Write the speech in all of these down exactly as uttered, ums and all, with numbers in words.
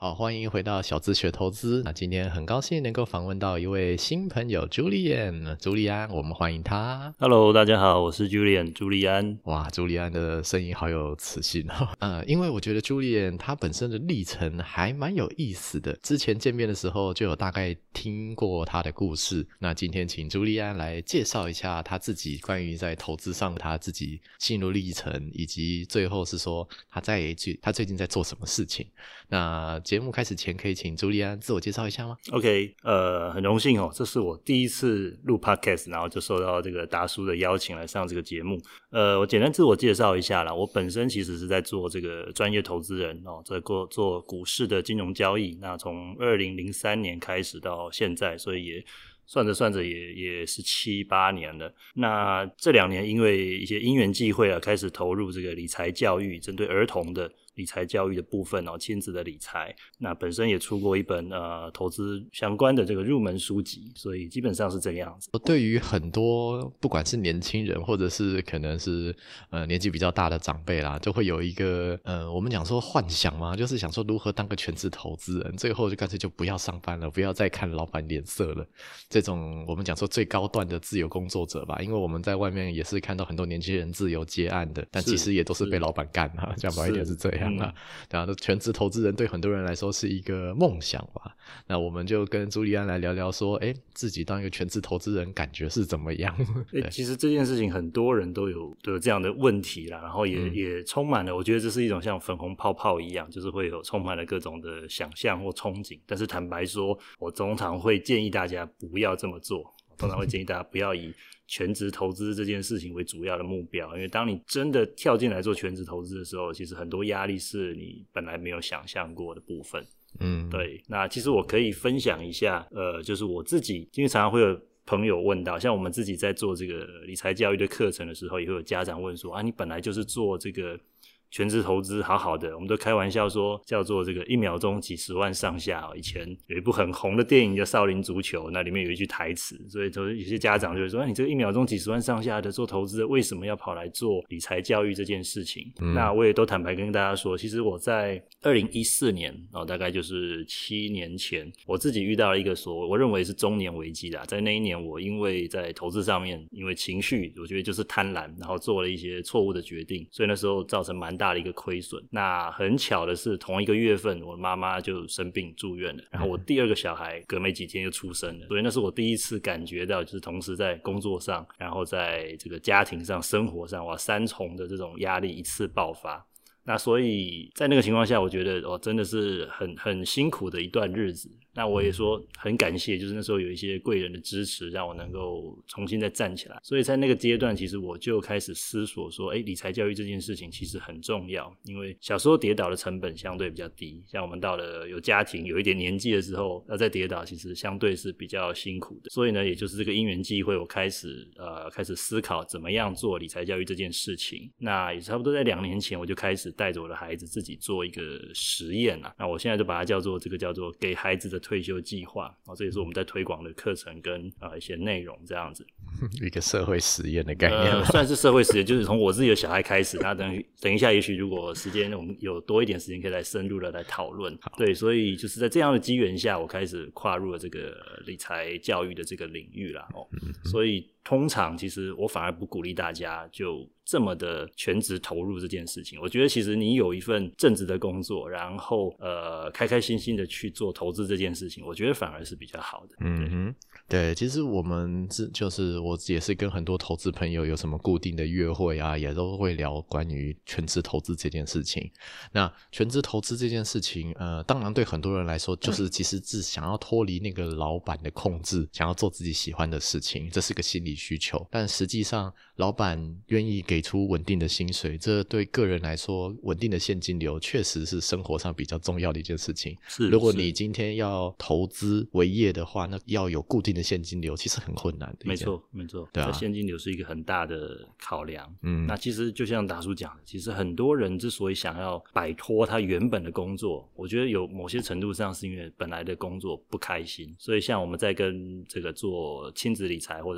好，欢迎回到小资学投资。那今天很高兴能够访问到一位新朋友 Julian， 朱利安，我们欢迎他。 Hello， 大家好，我是 Julian 朱利安。 哇，朱利安的声音好有磁性哦。呃，因为我觉得 Julian 他本身的历程还蛮有意思的。之前见面的时候就有大概听过他的故事。那今天请朱利安来介绍一下他自己关于在投资上他自己心路历程，以及最后是说他在他最近在做什么事情。那节目开始前可以请朱利安自我介绍一下吗？ OK， 呃，很荣幸哦，这是我第一次录 Podcast， 然后就受到这个达叔的邀请来上这个节目。呃，我简单自我介绍一下啦，我本身其实是在做这个专业投资人哦，在做做股市的金融交易，那从二零零三年开始到现在，所以也算着算着也也是七八年了。那这两年因为一些因缘际会啊，开始投入这个理财教育，针对儿童的理财教育的部分哦，亲子的理财。那本身也出过一本呃投资相关的这个入门书籍，所以基本上是这个样子。 对于很多不管是年轻人或者是可能是呃年纪比较大的长辈啦，就会有一个呃我们讲说幻想嘛，就是想说如何当个全职投资人，最后就干脆就不要上班了，不要再看老板脸色了。这种我们讲说最高段的自由工作者吧，因为我们在外面也是看到很多年轻人自由接案的，但其实也都是被老板干啊，讲白一点是这样啊。对啊，全职投资人对很多人来说是一个梦想吧。那我们就跟朱利安来聊聊说，诶，自己当一个全职投资人感觉是怎么样？ 欸、其实这件事情很多人都有都有这样的问题啦，然后也、嗯、也充满了，我觉得这是一种像粉红泡泡一样，就是会有充满了各种的想象或憧憬。但是坦白说，我通常会建议大家不要这么做，通常会建议大家不要以全职投资这件事情为主要的目标，因为当你真的跳进来做全职投资的时候，其实很多压力是你本来没有想象过的部分。嗯，对。那其实我可以分享一下，呃，就是我自己，因为常常会有朋友问到，像我们自己在做这个理财教育的课程的时候，也会有家长问说，啊，你本来就是做这个全职投资好好的，我们都开玩笑说叫做这个一秒钟几十万上下哦。以前有一部很红的电影叫《少林足球》，那里面有一句台词，所以有些家长就会说，啊，你这个一秒钟几十万上下的做投资，为什么要跑来做理财教育这件事情？嗯、那我也都坦白跟大家说，其实我在二零一四年哦，大概就是七年前，我自己遇到了一个所我认为是中年危机啦。在那一年，我因为在投资上面，因为情绪，我觉得就是贪婪，然后做了一些错误的决定，所以那时候造成蛮大的一个亏损。那很巧的是，同一个月份，我妈妈就生病住院了，然后我第二个小孩隔没几天就出生了，所以那是我第一次感觉到，就是同时在工作上，然后在这个家庭上、生活上，哇，三重的这种压力一次爆发。那所以在那个情况下，我觉得哦，真的是很很辛苦的一段日子。那我也说很感谢，就是那时候有一些贵人的支持，让我能够重新再站起来。所以在那个阶段，其实我就开始思索说，诶，理财教育这件事情其实很重要，因为小时候跌倒的成本相对比较低，像我们到了有家庭有一点年纪的时候，要再跌倒其实相对是比较辛苦的。所以呢，也就是这个因缘际会，我开始呃开始思考怎么样做理财教育这件事情。那也差不多在两年前，我就开始带着我的孩子自己做一个实验啊。那我现在就把它叫做这个叫做给孩子的退休计划，哦，这也是我们在推广的课程跟呃一些内容这样子， 一个社会实验的概念， 呃，算是社会实验，就是从我自己的小孩开始。那等等一下，也许如果时间我们有多一点时间，可以来深入的来讨论。对，所以就是在这样的机缘下，我开始跨入了这个理财教育的这个领域啦。哦，嗯、所以通常其实我反而不鼓励大家就这么的全职投入这件事情。我觉得其实你有一份正职的工作，然后呃开开心心的去做投资这件事情，我觉得反而是比较好的。 嗯哼，对，其实我们是就是我也是跟很多投资朋友有什么固定的约会啊，也都会聊关于全职投资这件事情。那全职投资这件事情，呃，当然对很多人来说，就是其实是想要脱离那个老板的控制，想要做自己喜欢的事情，这是个心理需求。但实际上，老板愿意给出稳定的薪水，这对个人来说，稳定的现金流确实是生活上比较重要的一件事情。 是， 如果你今天要投资为业的话，那要有固定的现金流，其实很困难的。 没错，没错，对啊，现金流是一个很大的考量。嗯，那其实就像达叔讲的，其实很多人之所以想要摆脱他原本的工作，我觉得有某些程度上是因为本来的工作不开心，所以像我们在跟这个做亲子理财或者儿童的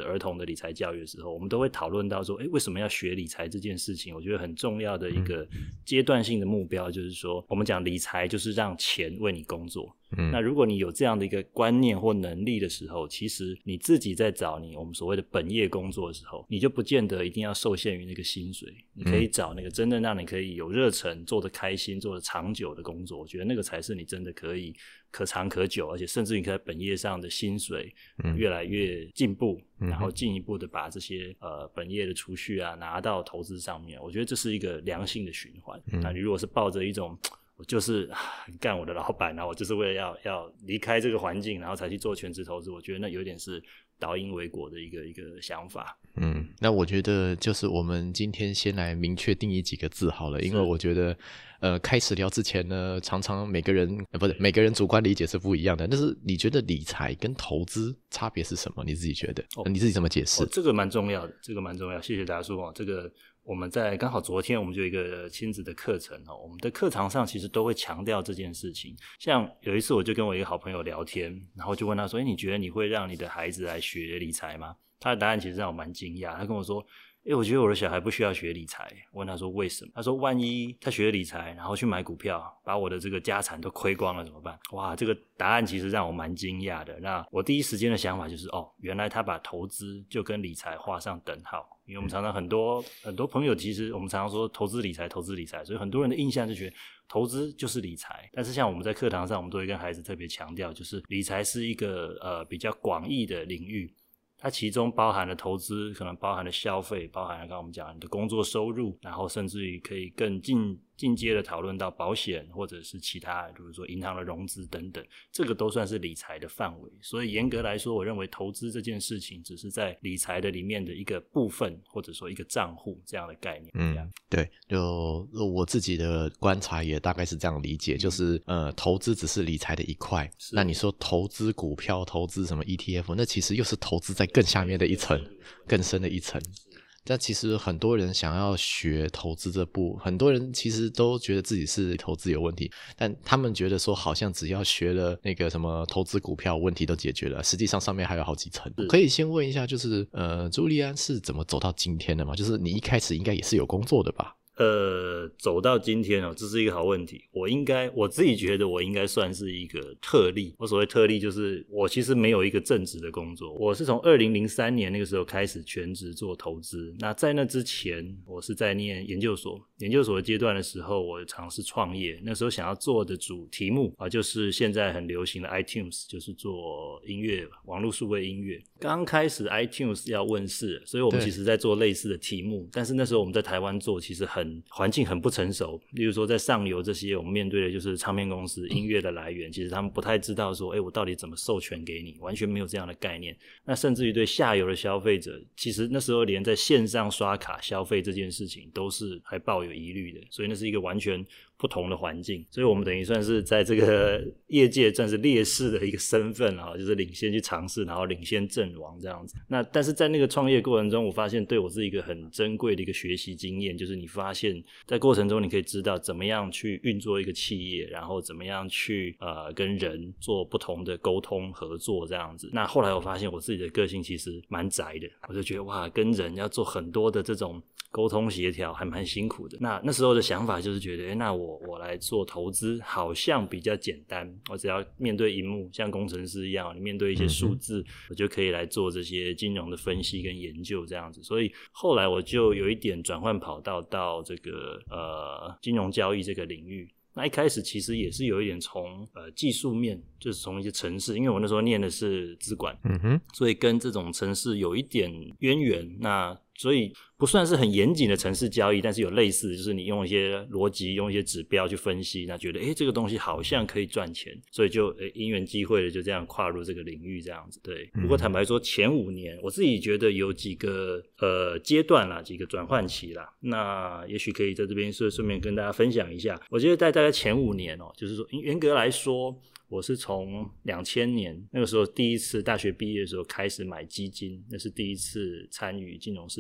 的理财教育的时候，我们都会讨论到说，诶，为什么要学理财这件事情？我觉得很重要的一个阶段性的目标就是说，我们讲理财就是让钱为你工作。嗯，那如果你有这样的一个观念或能力的时候，其实你自己在找你我们所谓的本业工作的时候，你就不见得一定要受限于那个薪水，你可以找那个真正让你可以有热忱、做得开心、做得长久的工作。我觉得那个才是你真的可以可长可久，而且甚至你可以在本业上的薪水越来越进步，嗯，然后进一步的把这些呃本业的储蓄啊拿到投资上面。我觉得这是一个良性的循环。嗯，那你如果是抱着一种我就是干我的老板，然后我就是为了要要离开这个环境，然后才去做全职投资，我觉得那有点是倒因为果的一个一个想法。 嗯，那我觉得就是我们今天先来明确定义几个字好了，因为我觉得呃开始聊之前呢，常常每个人呃不是每个人主观理解是不一样的。但是你觉得理财跟投资差别是什么？你自己觉得？哦，你自己怎么解释？ 哦，这个蛮重要的，这个蛮重要。谢谢达叔哦，这个。我们在刚好昨天我们就有一个亲子的课程哦，我们的课堂上其实都会强调这件事情。像有一次我就跟我一个好朋友聊天，然后就问他说，诶，你觉得你会让你的孩子来学理财吗？他的答案其实让我蛮惊讶，他跟我说，诶，我觉得我的小孩不需要学理财。我问他说为什么？他说万一他学理财然后去买股票，把我的这个家产都亏光了怎么办？哇，这个答案其实让我蛮惊讶的。那我第一时间的想法就是哦，原来他把投资就跟理财画上等号。因为我们常常很多很多朋友，其实我们常常说投资理财投资理财，所以很多人的印象就觉得投资就是理财。但是像我们在课堂上我们都会跟孩子特别强调，就是理财是一个呃比较广义的领域，它其中包含了投资，可能包含了消费，包含了刚刚我们讲你的工作收入，然后甚至于可以更进进阶的讨论到保险或者是其他比如说银行的融资等等，这个都算是理财的范围。所以严格来说，我认为投资这件事情只是在理财的里面的一个部分，或者说一个账户这样的概念。 嗯，对，就我自己的观察也大概是这样理解，就是呃，投资只是理财的一块。那你说投资股票、投资什么 E T F， 那其实又是投资在更下面的一层、更深的一层。但其实很多人想要学投资这步，很多人其实都觉得自己是投资有问题，但他们觉得说好像只要学了那个什么投资股票，问题都解决了，实际上上面还有好几层。可以先问一下，就是呃，朱利安是怎么走到今天的吗？就是你一开始应该也是有工作的吧？ 呃，走到今天哦，这是一个好问题。我应该我自己觉得我应该算是一个特例。我所谓特例就是我其实没有一个正职的工作，我是从二零零三年那个时候开始全职做投资。那在那之前我是在念研究所，研究所的阶段的时候我尝试创业，那时候想要做的主题目啊，就是现在很流行的 iTunes， 就是做音乐，网络数位音乐。刚开始 iTunes 要问世，所以我们其实在做类似的题目，但是那时候我们在台湾做其实很环境很不成熟，例如说在上游这些我们面对的就是唱片公司音乐的来源，其实他们不太知道说诶我到底怎么授权给你，完全没有这样的概念。那甚至于对下游的消费者，其实那时候连在线上刷卡消费这件事情都是还抱有疑虑的，所以那是一个完全不同的环境。所以我们等于算是在这个业界算是劣势的一个身份啊，就是领先去尝试，然后领先阵亡这样子。那但是在那个创业过程中，我发现对我是一个很珍贵的一个学习经验，就是你发现在过程中你可以知道怎么样去运作一个企业，然后怎么样去呃跟人做不同的沟通合作这样子。那后来我发现我自己的个性其实蛮宅的，我就觉得哇，跟人要做很多的这种沟通协调还蛮辛苦的。那那时候的想法就是觉得诶那我我来做投资好像比较简单，我只要面对萤幕像工程师一样，你面对一些数字、嗯、我就可以来做这些金融的分析跟研究这样子。所以后来我就有一点转换跑道到这个呃金融交易这个领域。那一开始其实也是有一点从呃技术面，就是从一些程式，因为我那时候念的是资管，嗯哼，所以跟这种程式有一点渊源。那所以不算是很严谨的程式交易，但是有类似的，就是你用一些逻辑，用一些指标去分析，那觉得诶这个东西好像可以赚钱，所以就诶因缘际会的就这样跨入这个领域这样子。对，不过坦白说前五年我自己觉得有几个呃阶段啦，几个转换期啦，那也许可以在这边顺顺便跟大家分享一下。我觉得在大概前五年哦，就是说严格来说我是从两千年那个时候第一次大学毕业的时候开始买基金，那是第一次参与金融市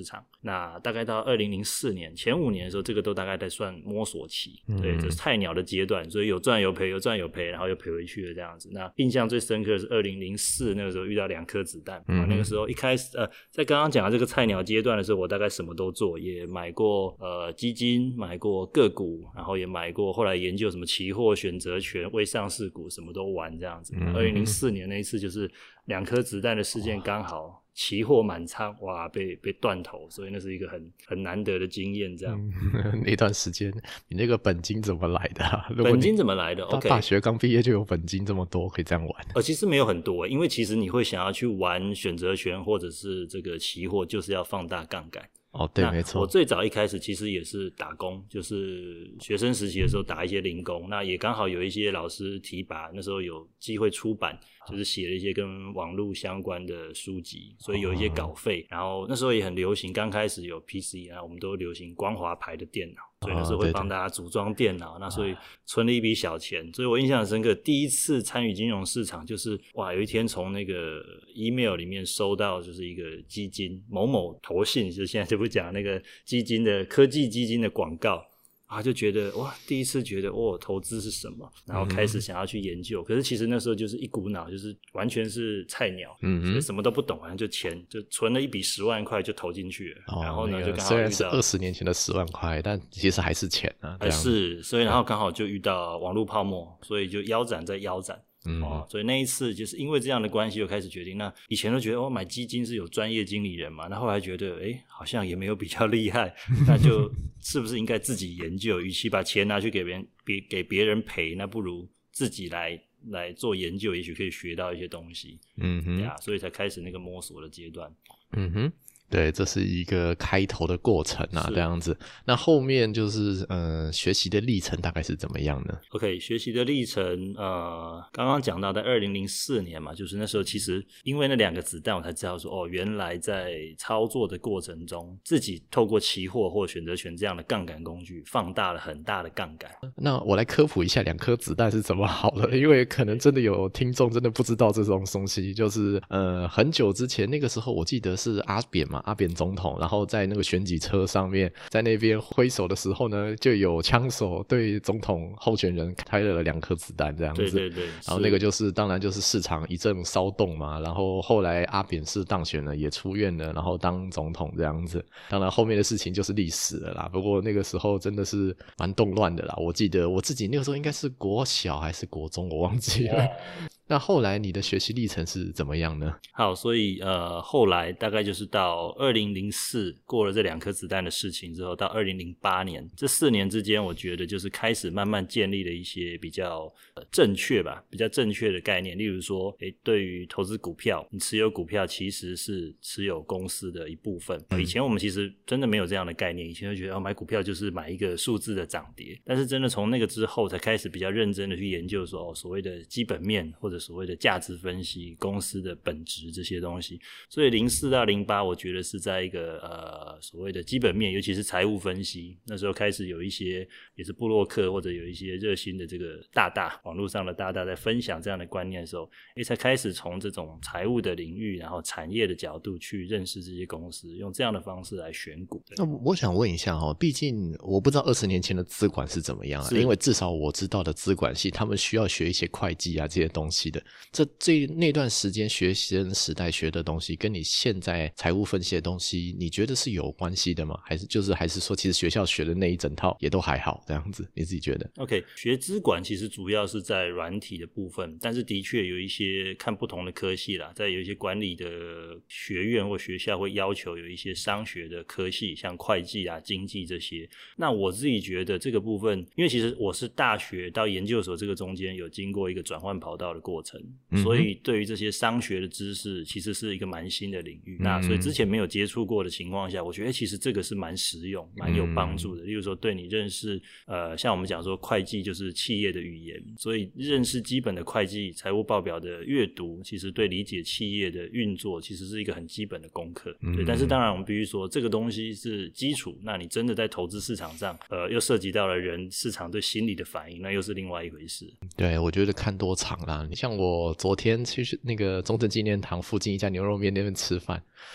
市场。那大概到二零零四年前五年的时候，这个都大概在算摸索期， 嗯、 对，这是菜鸟的阶段，所以有赚有赔，有赚有赔，然后又赔回去了这样子。那印象最深刻的是二零零四那个时候遇到两颗子弹、嗯、那个时候一开始呃，在刚刚讲的这个菜鸟阶段的时候，我大概什么都做，也买过呃基金，买过个股，然后也买过，后来研究什么期货、选择权、未上市股，什么都玩这样子。二零零四年那一次就是两颗子弹的事件，刚好期货满仓，哇，被被断头，所以那是一个很很难得的经验。这样、 嗯、那段时间，你那个本金怎么来的、啊？ 本金怎么来的 ？OK， 大学刚毕业就有本金这么多，可以这样玩？ 呃，其实没有很多，因为其实你会想要去玩选择权或者是这个期货，就是要放大杠杆。 哦，对，没错。 我最早一开始其实也是打工，就是学生时期的时候打一些零工，那也刚好有一些老师提拔，那时候有机会出版，就是写了一些跟网络相关的书籍，所以有一些稿费。然后那时候也很流行，刚开始有 P C 啊，我们都流行光华牌的电脑，所以那时候会帮大家组装电脑，那所以存了一笔小钱。所以我印象很深刻，第一次参与金融市场就是哇，有一天从那个 email 里面收到就是一个基金某某投信，就是现在就不讲那个基金的科技基金的广告啊，就觉得哇，第一次觉得哦，投资是什么，然后开始想要去研究、嗯、可是其实那时候就是一股脑，就是完全是菜鸟，嗯，所以什么都不懂，反正就钱就存了一笔十万块就投进去了、哦、然后呢、那个、就刚好虽然是二十年前的十万块，但其实还是钱啊， 还是，所以然后刚好就遇到网络泡沫，所以就腰斩再腰斩。嗯、哦，所以那一次就是因为这样的关系，就开始决定。那以前都觉得哦，买基金是有专业经理人嘛，那后来觉得哎，好像也没有比较厉害，那就是不是应该自己研究？与其把钱拿去给别人，给给别人赔，那不如自己来来做研究，也许可以学到一些东西。嗯哼，对啊，所以才开始那个摸索的阶段。 嗯哼。对，这是一个开头的过程啊，这样子。那后面就是呃，学习的历程大概是怎么样呢 ？OK， 学习的历程，呃，刚刚讲到在二零零四年嘛，就是那时候其实因为那两个子弹，我才知道说，哦，原来在操作的过程中，自己透过期货或选择权这样的杠杆工具，放大了很大的杠杆。 那我来科普一下两颗子弹是怎么好的，因为可能真的有听众真的不知道这种东西，就是呃，很久之前那个时候，我记得是阿扁嘛。阿扁总统，然后在那个选举车上面，在那边挥手的时候呢，就有枪手对总统候选人开了两颗子弹，这样子。 对对对。 然后那个就是，当然就是市场一阵骚动嘛。然后后来阿扁是当选了，也出院了，然后当总统这样子。当然后面的事情就是历史了啦。不过那个时候真的是蛮动乱的啦。我记得我自己那个时候应该是国小还是国中，我忘记了。那后来你的学习历程是怎么样呢？ 好，所以呃，后来大概就是到二零零四过了这两颗子弹的事情之后，到二零零八年这四年之间，我觉得就是开始慢慢建立了一些比较、呃、正确吧，比较正确的概念。例如说，诶，对于投资股票，你持有股票其实是持有公司的一部分。嗯、以前我们其实真的没有这样的概念，以前就觉得、哦、买股票就是买一个数字的涨跌，但是真的从那个之后才开始比较认真的去研究说，哦，所谓的基本面或者所谓的价值分析、公司的本质这些东西。所以零四到零八我觉得是在一个呃所谓的基本面，尤其是财务分析，那时候开始有一些也是部落客或者有一些热心的这个大大网络上的大大在分享这样的观念的时候，也才开始从这种财务的领域然后产业的角度去认识这些公司，用这样的方式来选股。 那我想问一下哦，毕竟我不知道二十年前的资管是怎么样啊，因为至少我知道的资管系他们需要学一些会计啊这些东西的，这这那段时间学生时代学的东西跟你现在财务分析的东西你觉得是有关系的吗？还是就是还是说其实学校学的那一整套也都还好这样子，你自己觉得？ OK， 学资管其实主要是在软体的部分，但是的确有一些看不同的科系啦，在有一些管理的学院或学校会要求有一些商学的科系，像会计啊、经济这些。那我自己觉得这个部分，因为其实我是大学到研究所这个中间有经过一个转换跑道的过程，嗯、所以对于这些商学的知识其实是一个蛮新的领域。嗯、那所以之前没有接触过的情况下，我觉得其实这个是蛮实用、蛮有帮助的。嗯、例如说对你认识呃，像我们讲说会计就是企业的语言，所以认识基本的会计、财务报表的阅读，其实对理解企业的运作其实是一个很基本的功课。嗯、对，但是当然我们必须说这个东西是基础，那你真的在投资市场上呃，又涉及到了人市场对心理的反应，那又是另外一回事。 对，我觉得看多场啦。你像我昨天去那个中正纪念堂附近一家牛肉面那边吃饭，然后呢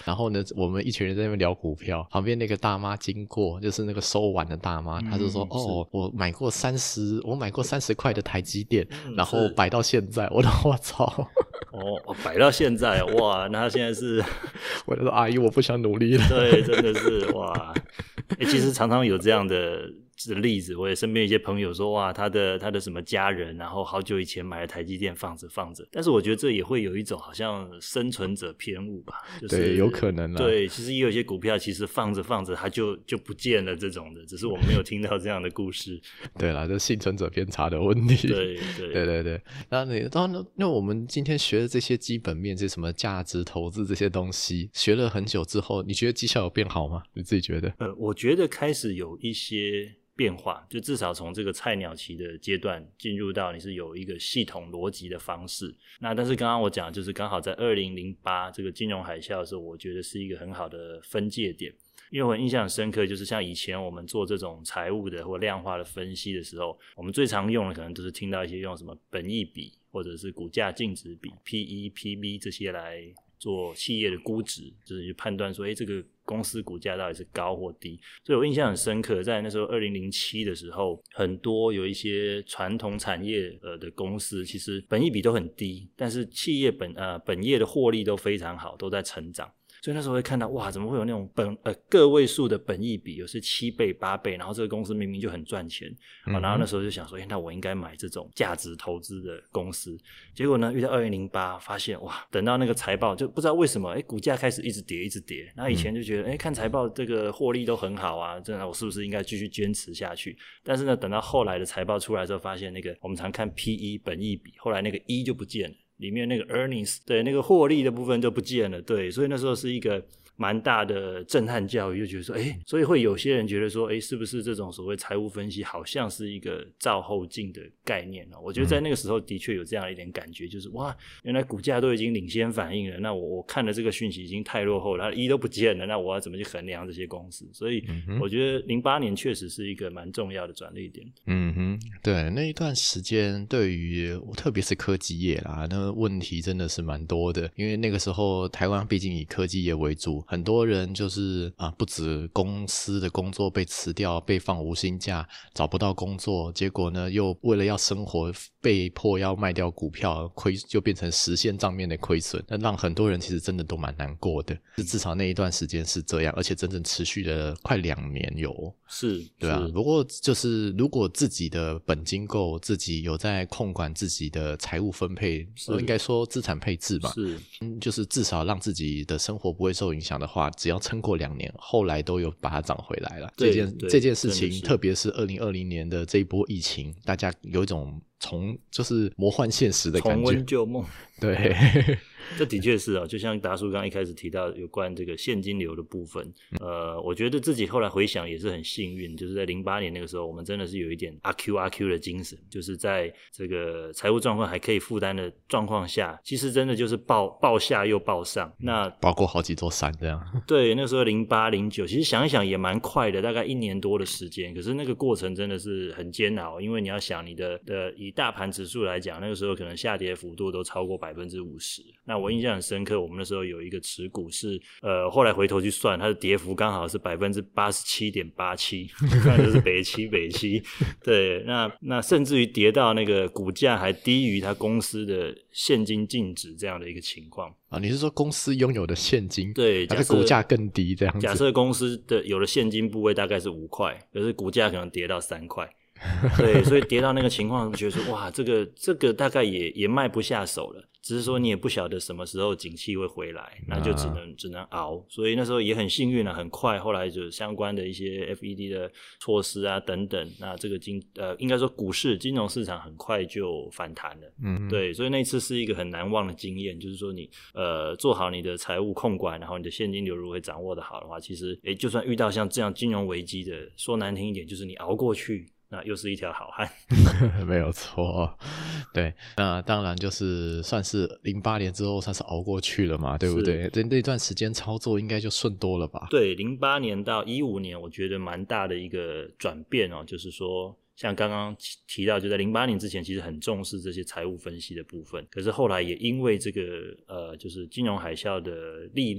我们一群人在那边聊股票，旁边那个大妈经过，就是那个收碗的大妈，她就说、嗯、哦我买过三十我买过三十块的台积电、嗯、然后摆到现在，我说我操哦，摆到现在哇，那他现在是我就说阿姨我不想努力了， 对，真的是哇、欸、其实常常有这样的的例子，我也身边一些朋友说哇，他的他的什么家人，然后好久以前买了台积电放着放着，但是我觉得这也会有一种好像生存者偏误吧，就是对，有可能啊， 对，其实也有些股票其实放着放着它就就不见了这种的，只是我们没有听到这样的故事。 对啦，这幸存者偏差的问题。 对对对对对，那你当然，那我们今天学的这些基本面，这什么价值投资这些东西，学了很久之后，你觉得绩效有变好吗？你自己觉得？ 呃，我觉得开始有一些变化，就至少从这个菜鸟期的阶段进入到你是有一个系统逻辑的方式。那但是刚刚我讲就是刚好在二零零八这个金融海啸的时候，我觉得是一个很好的分界点。因为我印象很深刻，就是像以前我们做这种财务的或量化的分析的时候，我们最常用的可能都是听到一些用什么本益比或者是股价净值比 P E、P B 这些来做企业的估值，就是去判断说诶这个公司股价到底是高或低。所以我印象很深刻，在那时候二零零七的时候，很多有一些传统产业呃的公司其实本益比都很低，但是企业本呃本业的获利都非常好，都在成长。所以那时候会看到哇，怎么会有那种本呃个位数的本益比，有是七倍八倍，然后这个公司明明就很赚钱、嗯啊、然后那时候就想说诶那我应该买这种价值投资的公司。结果呢遇到二零零八发现哇，等到那个财报就不知道为什么诶股价开始一直跌一直跌，那以前就觉得诶看财报这个获利都很好啊，真的我是不是应该继续坚持下去。但是呢等到后来的财报出来之后，发现那个我们常看 P E 本益比，后来那个 E 就不见了，里面那个 earnings 对那个获利的部分就不见了。对，所以那时候是一个蛮大的震撼教育，就觉得说诶所以会有些人觉得说诶是不是这种所谓财务分析好像是一个照后镜的概念呢？我觉得在那个时候的确有这样一点感觉，就是哇原来股价都已经领先反应了，那我我看了这个讯息已经太落后了，一都不见了，那我要怎么去衡量这些公司？所以我觉得零八年确实是一个蛮重要的转捩点。 嗯哼，对，那一段时间对于特别是科技业啦，那问题真的是蛮多的，因为那个时候台湾毕竟以科技业为主，很多人就是啊，不止公司的工作被辞掉，被放无薪假，找不到工作，结果呢又为了要生活被迫要卖掉股票，亏就变成实现账面的亏损，那让很多人其实真的都蛮难过的。至少那一段时间是这样，而且整整持续了快两年有。 是， 对啊。不过就是如果自己的本金够，自己有在控管自己的财务分配，应该说资产配置吧， 是， 嗯，就是至少让自己的生活不会受影响的话，只要撑过两年，后来都有把它涨回来了。这件这件事情，特别是二零二零年的这一波疫情，大家有一种重就是魔幻现实的感觉， 重温旧梦。 对。 这的确是啊，就像达叔刚刚一开始提到有关这个现金流的部分，呃，我觉得自己后来回想也是很幸运，就是在零八年那个时候，我们真的是有一点阿 Q 阿 Q 的精神，就是在这个财务状况还可以负担的状况下，其实真的就是报报下又报上，那包括好几座山这样。 对，那时候零八零九，其实想一想也蛮快的，大概一年多的时间，可是那个过程真的是很煎熬，因为你要想你的的以大盘指数来讲，那个时候可能下跌幅度都超过百分之五十，那我印象很深刻，我们那时候有一个持股是呃，后来回头去算，它的跌幅刚好是百分之八十七点八七，那就是北七北七。对，那那甚至于跌到那个股价还低于它公司的现金净值这样的一个情况啊。你是说公司拥有的现金， 对， 它的股价更低这样子？ 假设公司的有的现金部位大概是五块，可是股价可能跌到三块。对，所以跌到那个情况，觉得说哇，这个这个大概也也卖不下手了。只是说你也不晓得什么时候景气会回来，那就只能、啊、只能熬。所以那时候也很幸运了，很快后来就相关的一些 F E D 的措施啊等等，那这个金呃应该说股市金融市场很快就反弹了。嗯，对，所以那次是一个很难忘的经验，就是说你呃做好你的财务控管，然后你的现金流如果掌握的好的话，其实诶就算遇到像这样金融危机的，说难听一点就是你熬过去，那又是一条好汉。 没有错，对，那当然就是算是零八年之后算是熬过去了嘛，对不对？那那段时间操作应该就顺多了吧？ 对，零八年到一五年我觉得蛮大的一个转变哦，就是说像刚刚提到，就在零八年之前其实很重视这些财务分析的部分，可是后来也因为这个呃就是金融海啸的历练，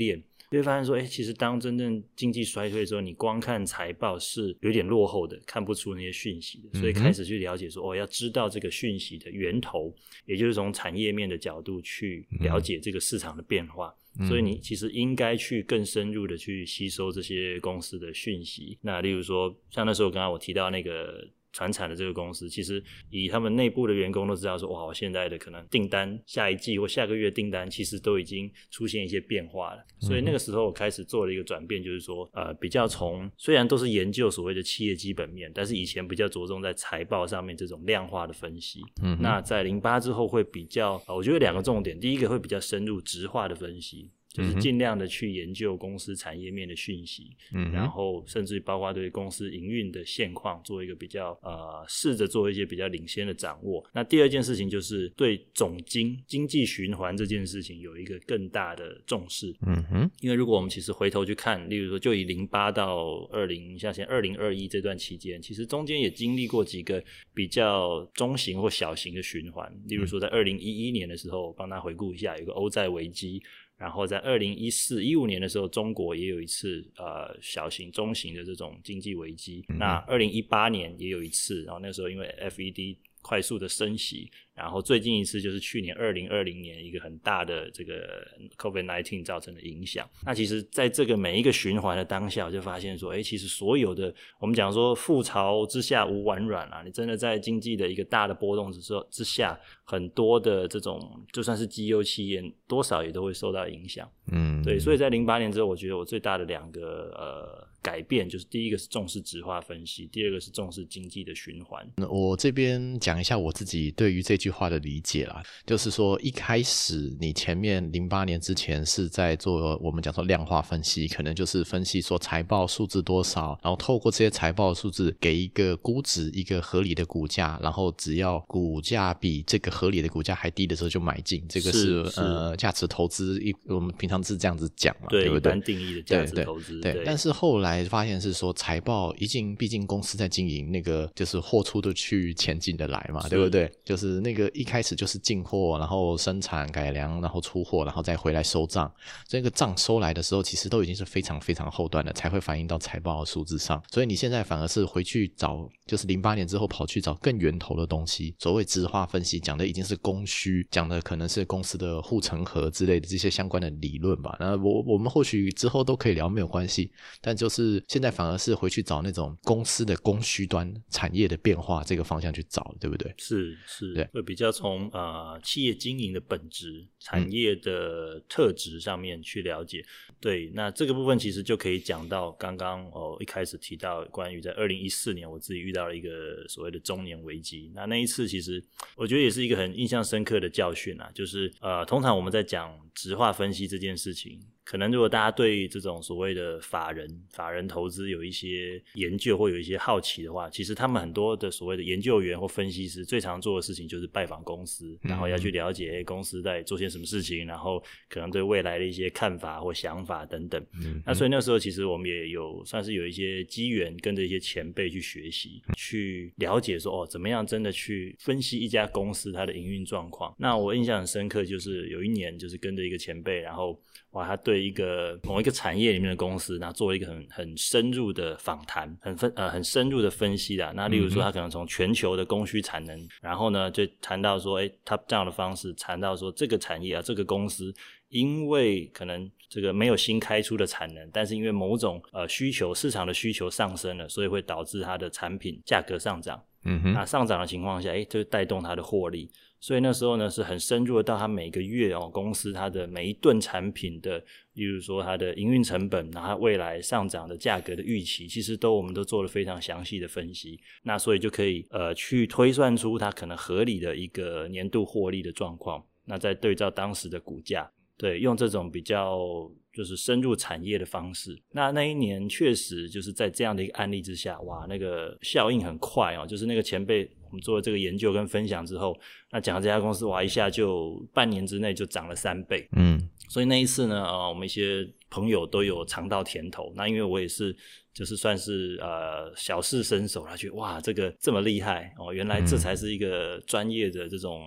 就会发现说，哎，其实当真正经济衰退的时候，你光看财报是有点落后的，看不出那些讯息的，所以开始去了解说，哦，要知道这个讯息的源头，也就是从产业面的角度去了解这个市场的变化。嗯，所以你其实应该去更深入的去吸收这些公司的讯息。那例如说像那时候刚刚我提到那个传产的这个公司，其实以他们内部的员工都知道说，哇，我现在的可能订单下一季或下个月订单其实都已经出现一些变化了。所以那个时候我开始做了一个转变，就是说呃，比较从虽然都是研究所谓的企业基本面，但是以前比较着重在财报上面这种量化的分析。嗯，那在零八之后会比较、呃、我觉得两个重点，第一个会比较深入质化的分析，就是尽量的去研究公司产业面的讯息，嗯，然后甚至包括对公司营运的现况做一个比较呃，试着做一些比较领先的掌握。那第二件事情就是对总经经济循环这件事情有一个更大的重视，嗯哼，因为如果我们其实回头去看，例如说就以零八到二零像现在二零二一这段期间，其实中间也经历过几个比较中型或小型的循环，例如说在二零一一年的时候，帮大家回顾一下，有个欧债危机，然后在二零一四、一五年的时候，中国也有一次呃小型、中型的这种经济危机。嗯、那二零一八年也有一次，然后那时候因为 F E D 快速的升息，然后最近一次就是去年二零二零年一个很大的这个 COVID 十九 造成的影响。那其实在这个每一个循环的当下，我就发现说，诶，其实所有的我们讲说覆巢之下无完卵啊，你真的在经济的一个大的波动之之下，很多的这种就算是绩优企业多少也都会受到影响。嗯，对，所以在零八年之后，我觉得我最大的两个呃改变就是第一个是重视质化分析，第二个是重视经济的循环。 我这边讲一下我自己对于这句话的理解啦，就是说一开始你前面零八年之前是在做我们讲说量化分析，可能就是分析说财报数字多少，然后透过这些财报的数字给一个估值一个合理的股价，然后只要股价比这个合理的股价还低的时候就买进，这个是, 是呃价值投资，我们平常是这样子讲嘛， 对, 对不对？ 一般定义的价值投资。 对, 对, 对, 对，但是后来发现是说财报已经毕竟公司在经营，那个就是货出的去钱进的来嘛，对不对？就是那个一开始就是进货，然后生产改良，然后出货，然后再回来收账，这个账收来的时候其实都已经是非常非常后端的，才会反映到财报的数字上。所以你现在反而是回去找，就是零八年之后跑去找更源头的东西，所谓质化分析讲的已经是供需，讲的可能是公司的护城河之类的这些相关的理论吧。那我我们或许之后都可以聊，没有关系，但就是现在反而是回去找那种公司的供需端产业的变化这个方向去找，对不对？ 是是，对，会比较从呃企业经营的本质、产业的特质上面去了解。嗯、对，那这个部分其实就可以讲到刚刚哦一开始提到关于在二零一四年我自己遇到了一个所谓的中年危机。那那一次其实我觉得也是一个很印象深刻的教训啊，就是呃通常我们在讲质化分析这件事情，可能如果大家对这种所谓的法人法人投资有一些研究或有一些好奇的话，其实他们很多的所谓的研究员或分析师最常做的事情就是拜访公司，然后要去了解、欸、公司在做些什么事情，然后可能对未来的一些看法或想法等等。嗯、那所以那时候其实我们也有算是有一些机缘跟着一些前辈去学习，去了解说哦怎么样真的去分析一家公司它的营运状况。那我印象很深刻，就是有一年就是跟着一个前辈，然后哇他对一个某一个产业里面的公司，然后做了一个很很深入的访谈，很分呃很深入的分析啦。那例如说他可能从全球的供需产能，然后呢就谈到说诶他这样的方式谈到说这个产业啊这个公司因为可能这个没有新开出的产能，但是因为某种呃需求市场的需求上升了，所以会导致它的产品价格上涨。嗯哼，那上涨的情况下诶就带动它的获利。所以那时候呢是很深入的到它每个月哦公司它的每一吨产品的，例如说它的营运成本，然后它未来上涨的价格的预期，其实都我们都做了非常详细的分析。那所以就可以呃去推算出它可能合理的一个年度获利的状况，那再对照当时的股价，对，用这种比较就是深入产业的方式。那那一年确实就是在这样的一个案例之下，哇那个效应很快哦，就是那个前辈我们做了这个研究跟分享之后，那讲的这家公司哇一下就半年之内就涨了三倍。嗯，所以那一次呢呃我们一些朋友都有尝到甜头。那因为我也是就是算是呃小试身手，他觉得哇这个这么厉害哦，原来这才是一个专业的这种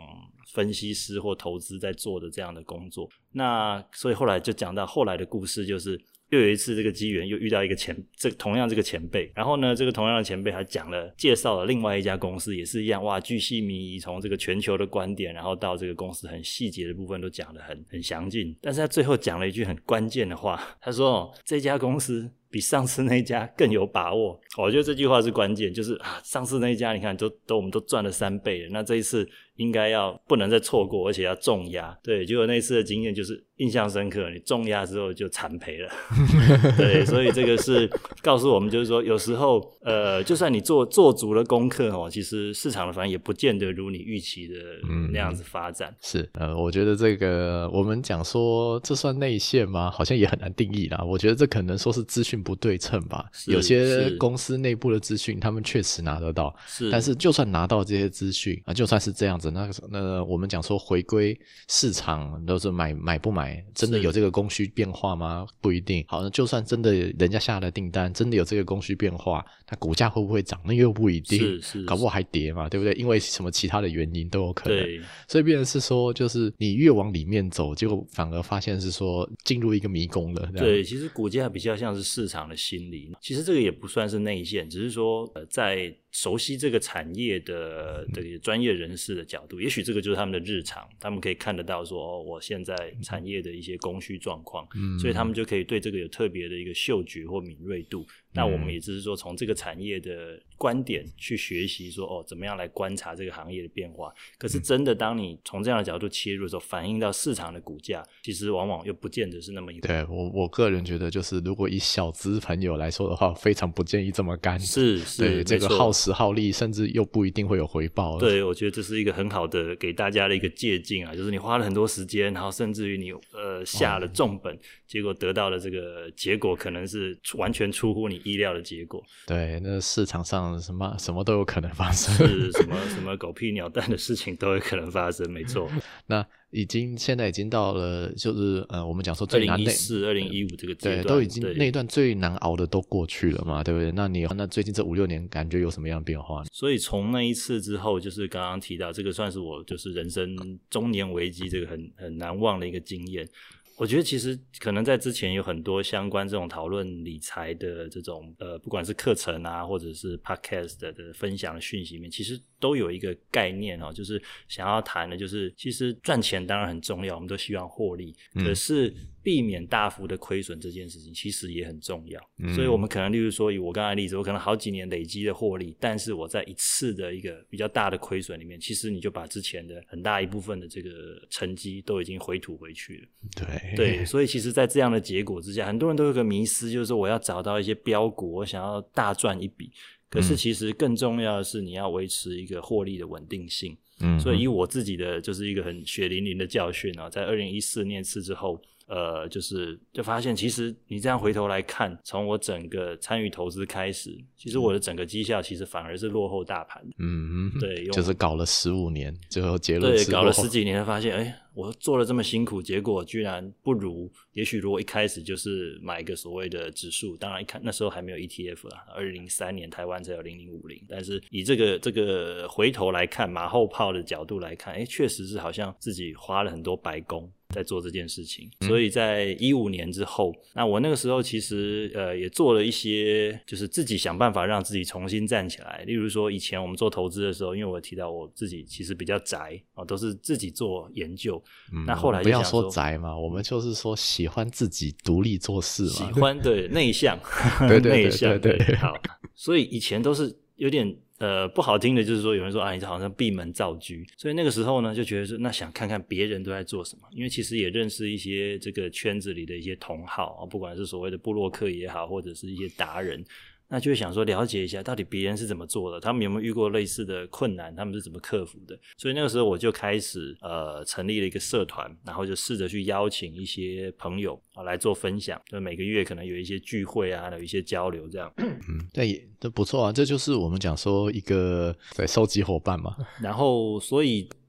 分析师或投资在做的这样的工作。那所以后来就讲到后来的故事，就是又有一次这个机缘又遇到一个前这同样这个前辈，然后呢这个同样的前辈还讲了介绍了另外一家公司，也是一样哇巨细靡遗，从这个全球的观点然后到这个公司很细节的部分都讲得很很详尽。但是他最后讲了一句很关键的话，他说、哦、这家公司比上次那一家更有把握。我觉得这句话是关键，就是啊，上次那一家你看都都我们都赚了三倍了，那这一次应该要不能再错过，而且要重压。对，结果那一次的经验就是印象深刻，你重压之后就惨赔了。对，所以这个是告诉我们，就是说有时候呃，就算你做做足了功课哦，其实市场的反应也不见得如你预期的那样子发展。 嗯、是呃，我觉得这个我们讲说这算内线吗？好像也很难定义啦。我觉得这可能说是资讯不对称吧，有些公司内部的资讯他们确实拿得到， 是但是就算拿到这些资讯啊，就算是这样子，那那我们讲说回归市场都是买买不买，真的有这个供需变化吗？不一定。好，那就算真的人家下了订单，真的有这个供需变化，那股价会不会涨？那又不一定， 是是， 搞不好还跌嘛，对不对？因为什么其他的原因都有可能。 对， 所以变成是说，就是你越往里面走，结果反而发现是说进入一个迷宫了。 对，其实股价比较像是市场的心理，其实这个也不算是内线，只是说、呃、在熟悉这个产业的这个专业人士的角度，也许这个就是他们的日常，他们可以看得到说、哦、我现在产业的一些供需状况、嗯、所以他们就可以对这个有特别的一个嗅觉或敏锐度。那我们也只是说从这个产业的观点去学习说哦，怎么样来观察这个行业的变化。可是真的当你从这样的角度切入的时候，反映到市场的股价，其实往往又不见得是那么一回事。 对，我我个人觉得就是如果以小资朋友来说的话，非常不建议这么干。 是是， 对，这个耗时耗力甚至又不一定会有回报。 对，我觉得这是一个很好的给大家的一个借鉴啊，就是你花了很多时间，然后甚至于你呃下了重本、哦、结果得到的这个结果可能是完全出乎你意料的结果。 对，那市场上什么什么都有可能发生， 是什么什么狗屁鸟蛋的事情都有可能发生，没错。 那已经现在已经到了就是呃我们讲说最难二零一四、二零一五这个阶段， 对，都已经那一段最难熬的都过去了嘛，对不对？那你那最近这五六年感觉有什么样的变化呢？ 所以从那一次之后，就是刚刚提到这个算是我就是人生中年危机这个很很难忘的一个经验。我觉得其实可能在之前有很多相关这种讨论理财的这种呃，不管是课程啊，或者是 podcast 的, 的分享的讯息里面，其实都有一个概念哦，就是想要谈的就是其实赚钱当然很重要，我们都希望获利、嗯、可是避免大幅的亏损这件事情其实也很重要、嗯、所以我们可能例如说以我刚才的例子，我可能好几年累积的获利，但是我在一次的一个比较大的亏损里面，其实你就把之前的很大一部分的这个成绩都已经回吐回去了。 对对，所以其实在这样的结果之下，很多人都有个迷思，就是说我要找到一些标股，我想要大赚一笔，可是其实更重要的是你要维持一个获利的稳定性。嗯，所以以我自己的就是一个很血淋淋的教训啊，在二零一四念次之后呃，就是就发现其实你这样回头来看，从我整个参与投资开始，其实我的整个绩效其实反而是落后大盘。 嗯， 对， 就是搞了十五年，最后结论是对，搞了十几年发现哎，我做了这么辛苦，结果居然不如也许如果一开始就是买一个所谓的指数，当然一看那时候还没有 E T F 啦，二零零三年台湾才有零零五零，但是以这个这个回头来看，马后炮的角度来看，哎，确实是好像自己花了很多白工在做这件事情。所以在一五年之后，那我那个时候其实呃也做了一些就是自己想办法让自己重新站起来，例如说以前我们做投资的时候，因为我提到我自己其实比较宅、哦、都是自己做研究、嗯、那后来就想说不要说宅嘛，我们就是说喜欢自己独立做事嘛， 喜欢对内向对对对内向对对对， 好，所以以前都是有点呃，不好听的就是说有人说啊，你好像闭门造车，所以那个时候呢就觉得说那想看看别人都在做什么，因为其实也认识一些这个圈子里的一些同好，不管是所谓的部落客也好，或者是一些达人，那就会想说了解一下到底别人是怎么做的，他们有没有遇过类似的困难，他们是怎么克服的。所以那个时候我就开始呃成立了一个社团，然后就试着去邀请一些朋友啊来做分享，就每个月可能有一些聚会啊，有一些交流这样。 嗯，对，这不错啊，这就是我们讲说一个对收集伙伴嘛。 然后所以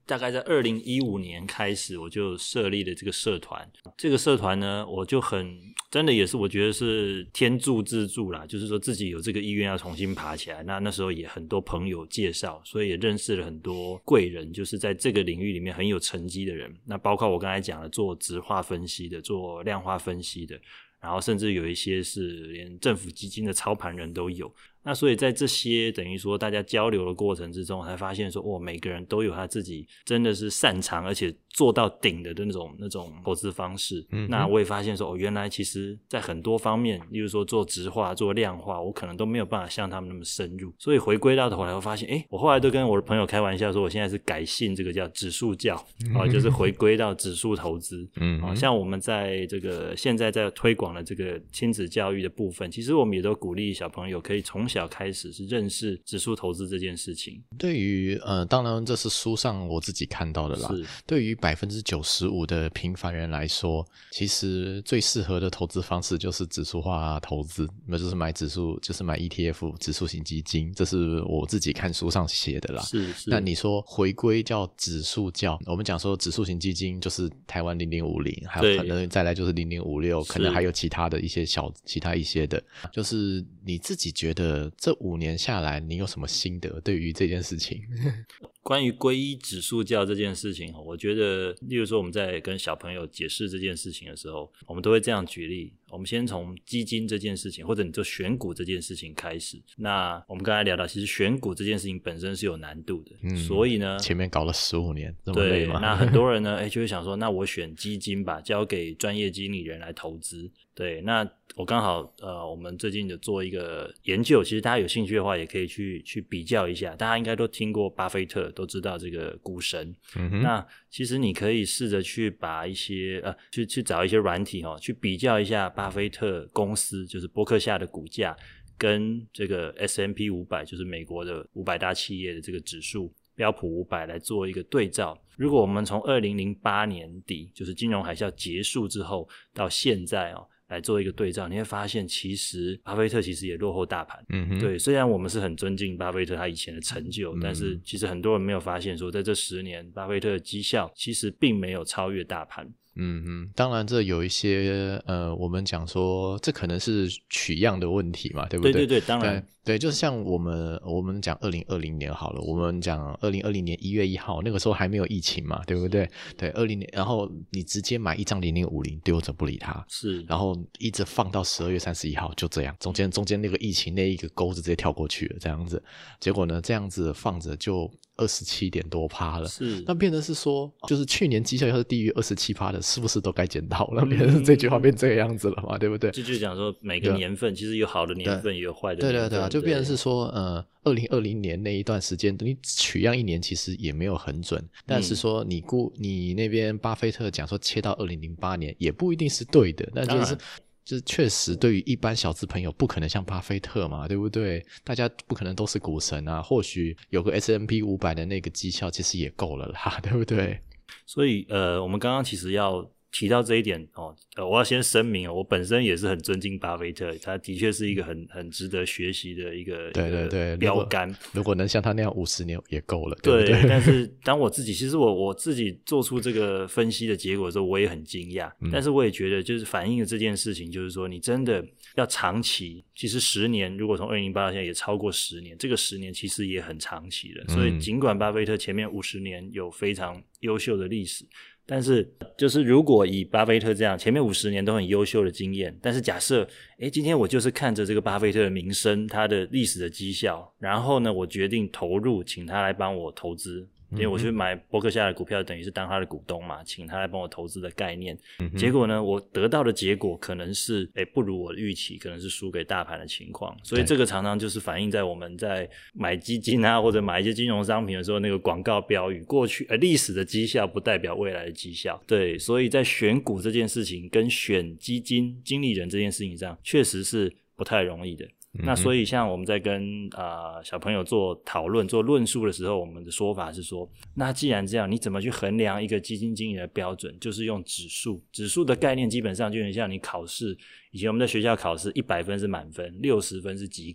大概在二零一五年开始，我就设立了这个社团。这个社团呢，我就很真的也是我觉得是天助自助啦，就是说自己有这个意愿要重新爬起来。那那时候也很多朋友介绍，所以也认识了很多贵人，就是在这个领域里面很有成绩的人。那包括我刚才讲的做质化分析的，做量化分析的，然后甚至有一些是连政府基金的操盘人都有。那所以在这些等于说大家交流的过程之中，才发现说哦，每个人都有他自己真的是擅长而且做到顶的那种那种投资方式。嗯，那我也发现说哦，原来其实在很多方面，例如说做质化做量化，我可能都没有办法像他们那么深入。所以回归到头来我发现，诶我后来都跟我的朋友开玩笑说，我现在是改信这个叫指数教、嗯哦、就是回归到指数投资。嗯、哦，像我们在这个现在在推广的这个亲子教育的部分，其实我们也都鼓励小朋友可以从小开始是认识指数投资这件事情。 对于呃，当然这是书上我自己看到的啦。是对于百分之九十五的平凡人来说，其实最适合的投资方式就是指数化投资，那就是买指数，就是买 E T F 指数型基金，这是我自己看书上写的啦。是是。那你说回归叫指数教，我们讲说指数型基金就是台湾零零五零，还有可能再来就是零零五六，可能还有其他的一些小其他一些的，就是你自己觉得这五年下来你有什么心得对于这件事情？ 关于皈依指数教这件事情，我觉得例如说我们在跟小朋友解释这件事情的时候，我们都会这样举例。我们先从基金这件事情，或者你做选股这件事情开始。那我们刚才聊到，其实选股这件事情本身是有难度的，嗯、所以呢， 前面搞了十五年，这么累吗？ 对，那很多人呢，哎，就会想说，那我选基金吧，交给专业经理人来投资。对，那我刚好呃，我们最近有做一个研究，其实大家有兴趣的话，也可以去去比较一下。大家应该都听过巴菲特，都知道这个股神。嗯哼，那其实你可以试着去把一些呃，去去找一些软体哦，去比较一下巴菲特公司，就是伯克夏的股价，跟这个 S and P 五百，就是美国的五百大企业的这个指数。标普五百来做一个对照。如果我们从二零零八年底，就是金融海啸结束之后到现在哦，来做一个对照，你会发现其实巴菲特其实也落后大盘。嗯哼，对，虽然我们是很尊敬巴菲特他以前的成就，嗯、但是其实很多人没有发现说，在这十年巴菲特的绩效其实并没有超越大盘。 嗯嗯，当然这有一些呃，我们讲说这可能是取样的问题嘛，对不对？ 对对对，当然对, 对，就是像我们我们讲二零二零年好了，我们讲二零二零年一月一号那个时候还没有疫情嘛，对不对？对，二零年，然后你直接买一张零零五零丢着不理它，是，然后一直放到十二月三十一号，就这样，中间中间那个疫情那一个钩子直接跳过去了，这样子，结果呢这样子放着就二十七点多趴了，是，那变成是说，就是去年绩效要是低于二十七趴的，是不是都该检讨了？变成是这句话变这个样子了嘛，对不对？ 这就讲说每个年份其实有好的年份，也有坏的年份。 对对对啊，就变成是说，呃，二零二零年那一段时间，你取样一年其实也没有很准，但是说你估你那边巴菲特讲说切到二零零八年也不一定是对的，但就是。就是确实对于一般小资朋友不可能像巴菲特嘛，对不对？大家不可能都是股神啊，或许有个 S and P 五百 的那个绩效其实也够了啦，对不对？ 所以呃，我们刚刚其实要提到这一点哦，呃，我要先声明哦，我本身也是很尊敬巴菲特，他的确是一个很很值得学习的一个对对对标杆。如果, 如果能像他那样五十年也够了，对不对？ 对，但是当我自己，其实我我自己做出这个分析的结果的时候，我也很惊讶、嗯。但是我也觉得，就是反映了这件事情，就是说，你真的要长期，其实十年，如果从二零零八到现在也超过十年，这个十年其实也很长期了。所以，尽管巴菲特前面五十年有非常优秀的历史。但是就是如果以巴菲特这样前面五十年都很优秀的经验，但是假设诶今天我就是看着这个巴菲特的名声，他的历史的绩效，然后呢我决定投入请他来帮我投资，因为我去买伯克夏的股票等于是当他的股东嘛，请他来帮我投资的概念、嗯、结果呢我得到的结果可能是诶不如我的预期，可能是输给大盘的情况，所以这个常常就是反映在我们在买基金啊或者买一些金融商品的时候，那个广告标语过去呃历史的绩效不代表未来的绩效。对，所以在选股这件事情跟选基金经理人这件事情上确实是不太容易的。那所以像我们在跟呃小朋友做讨论做论述的时候，我们的说法是说，那既然这样，你怎么去衡量一个基金经理的标准？就是用指数，指数的概念基本上就很像你考试，以前我们在学校考试一百分是满分，六十分是及格，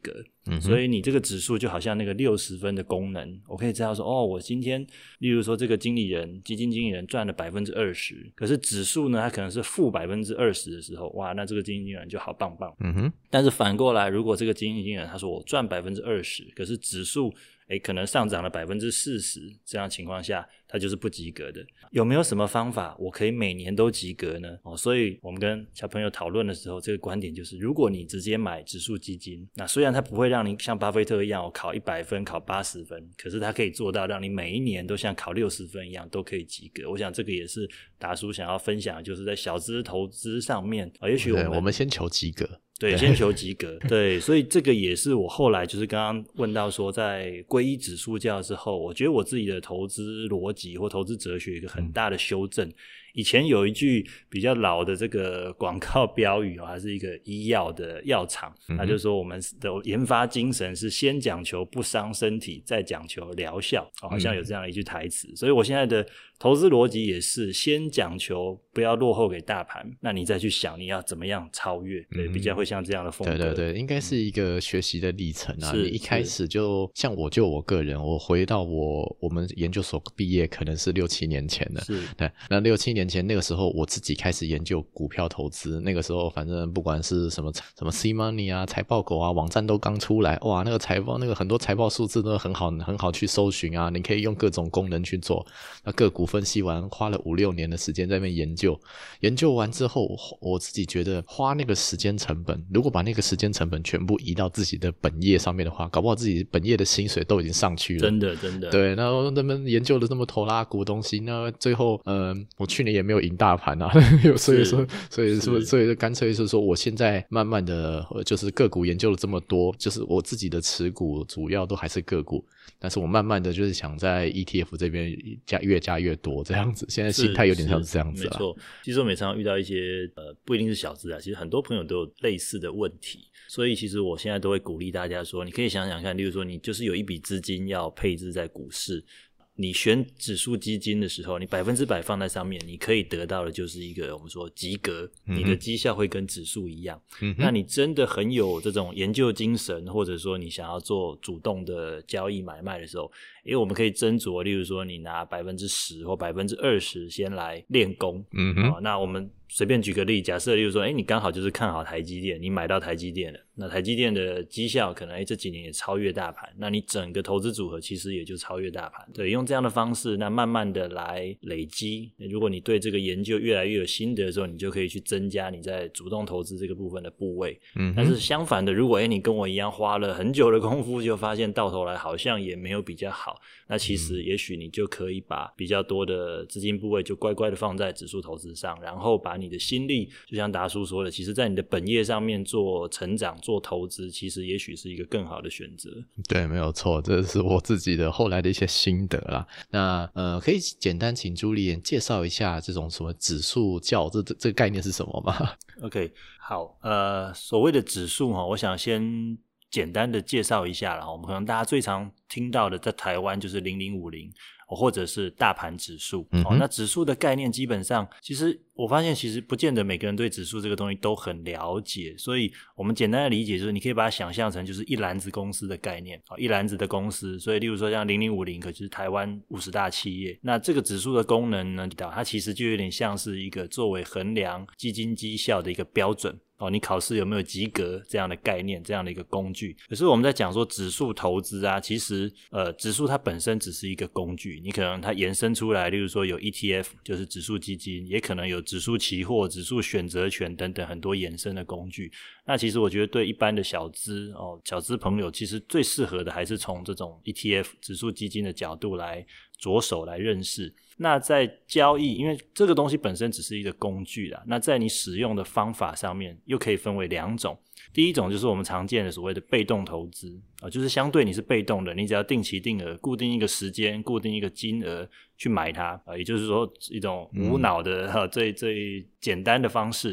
嗯、所以你这个指数就好像那个六十分的功能，我可以知道说哦，我今天例如说这个经理人基金经理人赚了 百分之二十， 可是指数呢它可能是负 百分之二十 的时候，哇，那这个基金经理人就好棒棒。嗯哼。但是反过来，如果这个基金经理人他说我赚 百分之二十， 可是指数诶可能上涨了 百分之四十， 这样的情况下它就是不及格的。有没有什么方法我可以每年都及格呢？哦，所以我们跟小朋友讨论的时候，这个观点就是如果你直接买指数基金，那虽然它不会让你像巴菲特一样我考一百分考八十分，可是它可以做到让你每一年都像考六十分一样都可以及格。我想这个也是达叔想要分享的，就是在小资投资上面、哦、也许我们我们先求及格， 对，先求及格。对，所以这个也是我后来就是刚刚问到说，在皈依指数教之后，我觉得我自己的投资逻辑或投资哲学有一个很大的修正。嗯，以前有一句比较老的这个广告标语，它是一个医药的药厂，它就说我们的研发精神是先讲求不伤身体，再讲求疗效，好像有这样一句台词。所以我现在的投资逻辑也是先讲求不要落后给大盘，那你再去想你要怎么样超越，对，比较会像这样的风格。 对对对，应该是一个学习的历程啊。你一开始就像我就我个人，我回到我我们研究所毕业可能是六七年前了， 是， 对，那六七年前那个时候我自己开始研究股票投资，那个时候反正不管是什么什么 C Money 啊、财报狗啊，网站都刚出来，哇，那个财报那个很多财报数字都很好很好去搜寻啊，你可以用各种功能去做。那个股分析完花了五六年的时间在那边研究，研究完之后我自己觉得花那个时间成本，如果把那个时间成本全部移到自己的本业上面的话，搞不好自己本业的薪水都已经上去了。 真的真的。 对，然后他们研究的那么头拉骨东西，那最后呃我去年也没有赢大盘啊，所以说所以说所以就干脆是说我现在慢慢的就是个股研究了这么多，就是我自己的持股主要都还是个股，但是我慢慢的就是想在 E T F 这边加越加越多这样子，现在心态有点像是这样子啦。 没错，其实我每常遇到一些呃不一定是小资啊，其实很多朋友都有类似的问题，所以其实我现在都会鼓励大家说，你可以想想看，例如说你就是有一笔资金要配置在股市，你选指数基金的时候，你百分之百放在上面，你可以得到的就是一个我们说及格，你的绩效会跟指数一样。嗯，那你真的很有这种研究精神，或者说你想要做主动的交易买卖的时候，因为我们可以斟酌，例如说你拿 百分之十 或 百分之二十 先来练功。嗯哼，哦，那我们随便举个例，假设例如说诶你刚好就是看好台积电，你买到台积电了，那台积电的绩效可能诶这几年也超越大盘，那你整个投资组合其实也就超越大盘。对，用这样的方式那慢慢的来累积，如果你对这个研究越来越有心得的时候，你就可以去增加你在主动投资这个部分的部位。嗯，但是相反的，如果诶你跟我一样花了很久的功夫，就发现到头来好像也没有比较好，那其实也许你就可以把比较多的资金部位就乖乖的放在指数投资上，然后把你的心力就像达叔说的，其实在你的本业上面做成长做投资，其实也许是一个更好的选择。 对，没有错，这是我自己的后来的一些心得啦。那呃，可以简单请朱丽叶介绍一下这种什么指数教这这这个概念是什么吗？ OK， 好，呃，所谓的指数我想先简单的介绍一下啦。我们可能大家最常听到的在台湾就是零零五零或者是大盘指数。嗯，哦，那指数的概念基本上其实我发现其实不见得每个人对指数这个东西都很了解，所以我们简单的理解就是你可以把它想象成就是一篮子公司的概念，一篮子的公司，所以例如说像零零五零可就是台湾五十大企业，那这个指数的功能呢，它其实就有点像是一个作为衡量基金绩效的一个标准。哦，你考试有没有及格这样的概念，这样的一个工具。可是我们在讲说指数投资啊，其实呃，指数它本身只是一个工具，你可能它延伸出来，例如说有 E T F 就是指数基金，也可能有指数期货、指数选择权等等很多衍生的工具。那其实我觉得对一般的小资哦，小资朋友其实最适合的还是从这种 E T F 指数基金的角度来着手来认识。那在交易，因为这个东西本身只是一个工具啦，那在你使用的方法上面又可以分为两种。第一种就是我们常见的所谓的被动投资，呃、就是相对你是被动的，你只要定期定额固定一个时间固定一个金额去买它，呃、也就是说一种无脑的、呃、最最简单的方式。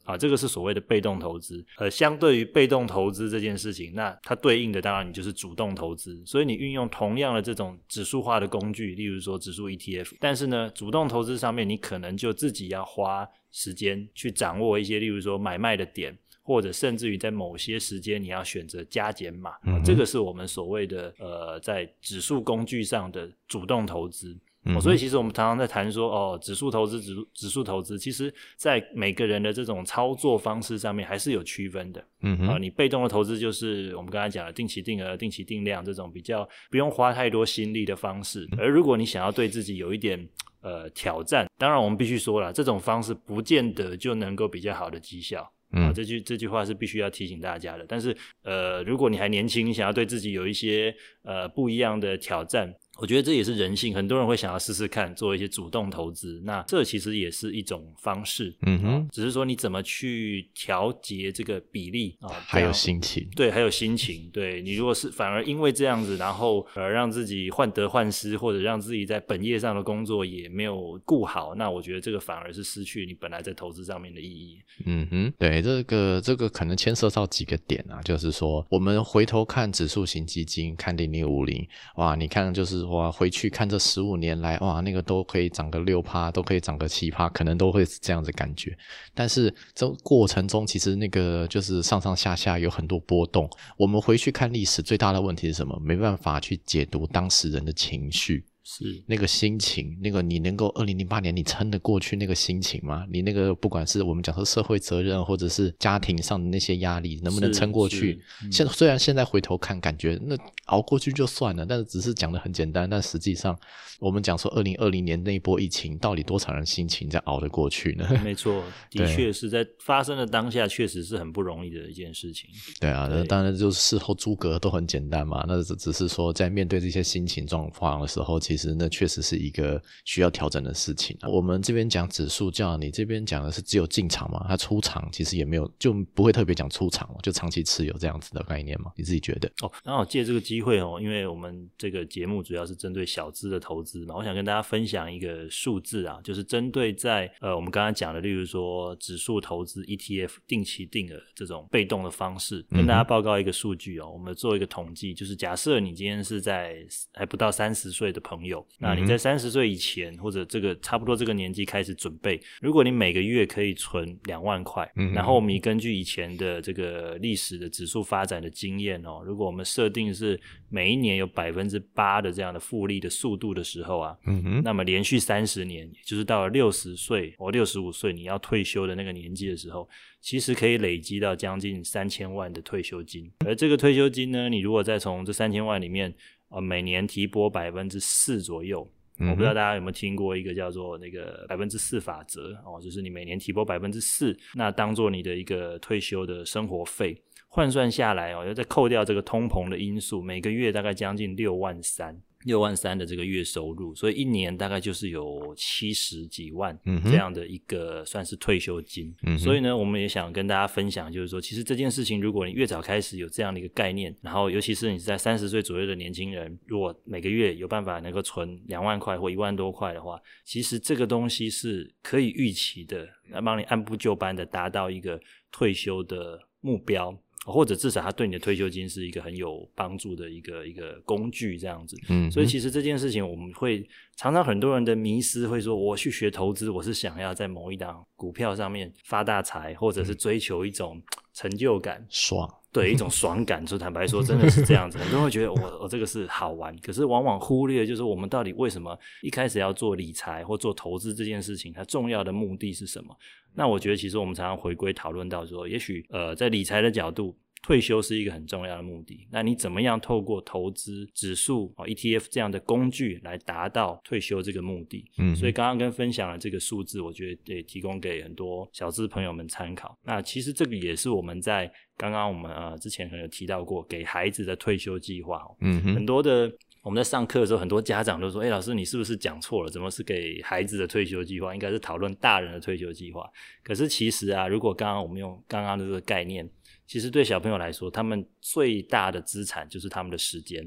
啊，这个是所谓的被动投资。呃，相对于被动投资这件事情，那它对应的当然你就是主动投资，所以你运用同样的这种指数化的工具，例如说指数 E T F， 但是呢主动投资上面你可能就自己要花时间去掌握一些例如说买卖的点，或者甚至于在某些时间你要选择加减码、嗯啊、这个是我们所谓的呃在指数工具上的主动投资。哦、所以其实我们常常在谈说哦，指数投资指数指数投资，其实在每个人的这种操作方式上面还是有区分的。嗯哼、啊、你被动的投资就是我们刚才讲的定期定额定期定量这种比较不用花太多心力的方式，而如果你想要对自己有一点呃挑战，当然我们必须说啦，这种方式不见得就能够比较好的绩效。啊，这句这句话是必须要提醒大家的。但是，呃，如果你还年轻，你想要对自己有一些呃不一样的挑战，我觉得这也是人性，很多人会想要试试看做一些主动投资，那这其实也是一种方式。嗯哼、啊，只是说你怎么去调节这个比例啊， 还有心情， 对，还有心情。对，你如果是反而因为这样子，然后呃让自己患得患失，或者让自己在本业上的工作也没有顾好，那我觉得这个反而是失去你本来在投资上面的意义。 嗯哼，对，这个这个可能牵涉到几个点啊，就是说我们回头看指数型基金，看零零五零，哇，你看就是哇回去看这十五年来，哇那个都可以涨个 百分之六， 都可以涨个 百分之七， 可能都会是这样子感觉。但是这过程中其实那个就是上上下下有很多波动，我们回去看历史最大的问题是什么？没办法去解读当事人的情绪， 是那个心情，那个你能够二零零八年你撑得过去那个心情吗？你那个不管是我们讲说社会责任或者是家庭上的那些压力能不能撑过去？嗯、现虽然现在回头看感觉那熬过去就算了，但是只是讲得很简单，但实际上我们讲说二零二零年那一波疫情到底多少人心情在熬得过去呢？ 没错，的确是在发生的当下确实是很不容易的一件事情。 对啊， 对， 当然就是事后诸葛都很简单嘛，那只是说在面对这些心情状况的时候，其实那确实是一个需要调整的事情、啊、我们这边讲指数，这样你这边讲的是只有进场嘛，它出场其实也没有，就不会特别讲出场，就长期持有这样子的概念嘛，你自己觉得？ 哦，然后借这个机会哦，因为我们这个节目主要是针对小资的投资嘛，我想跟大家分享一个数字啊，就是针对在呃我们刚刚讲的例如说指数投资 E T F 定期定额这种被动的方式，跟大家报告一个数据哦，我们做一个统计，就是假设你今天是在还不到三十岁的朋友，那你在三十岁以前或者这个差不多这个年纪开始准备，如果你每个月可以存两万块、嗯、然后我们根据以前的这个历史的指数发展的经验哦，如果我们设定是每一年有 百分之八 的这样的复利的速度的时候啊、嗯、那么连续三十年，也就是到了六十岁或六十五岁你要退休的那个年纪的时候，其实可以累积到将近三千万的退休金。而这个退休金呢，你如果再从这三千万里面、呃、每年提拨 百分之四 左右，我不知道大家有没有听过一个叫做那个百分之四法则哦，就是你每年提拨 百分之四， 那当做你的一个退休的生活费，换算下来哦，要再扣掉这个通膨的因素，每个月大概将近六万三六万三的这个月收入，所以一年大概就是有七十几万这样的一个算是退休金、嗯、所以呢我们也想跟大家分享，就是说其实这件事情如果你越早开始有这样的一个概念，然后尤其是你是在三十岁左右的年轻人，如果每个月有办法能够存两万块或一万多块的话，其实这个东西是可以预期的，来帮你按部就班的达到一个退休的目标，或者至少它对你的退休金是一个很有帮助的一个一个工具这样子。嗯，所以其实这件事情我们会常常很多人的迷思会说，我去学投资我是想要在某一档股票上面发大财，或者是追求一种成就感， 爽， 对，一种爽感。就坦白说真的是这样子，很多人会觉得我我这个是好玩，可是往往忽略就是我们到底为什么一开始要做理财或做投资这件事情，它重要的目的是什么。那我觉得其实我们常常回归讨论到说，也许呃在理财的角度，退休是一个很重要的目的，那你怎么样透过投资指数、哦、E T F 这样的工具来达到退休这个目的。嗯，所以刚刚跟分享了这个数字，我觉得也提供给很多小资朋友们参考。那其实这个也是我们在刚刚我们呃之前可能有提到过给孩子的退休计划、哦、嗯，很多的我们在上课的时候，很多家长都说，诶老师你是不是讲错了，怎么是给孩子的退休计划，应该是讨论大人的退休计划。可是其实啊，如果刚刚我们用刚刚的这个概念，其实对小朋友来说，他们最大的资产就是他们的时间。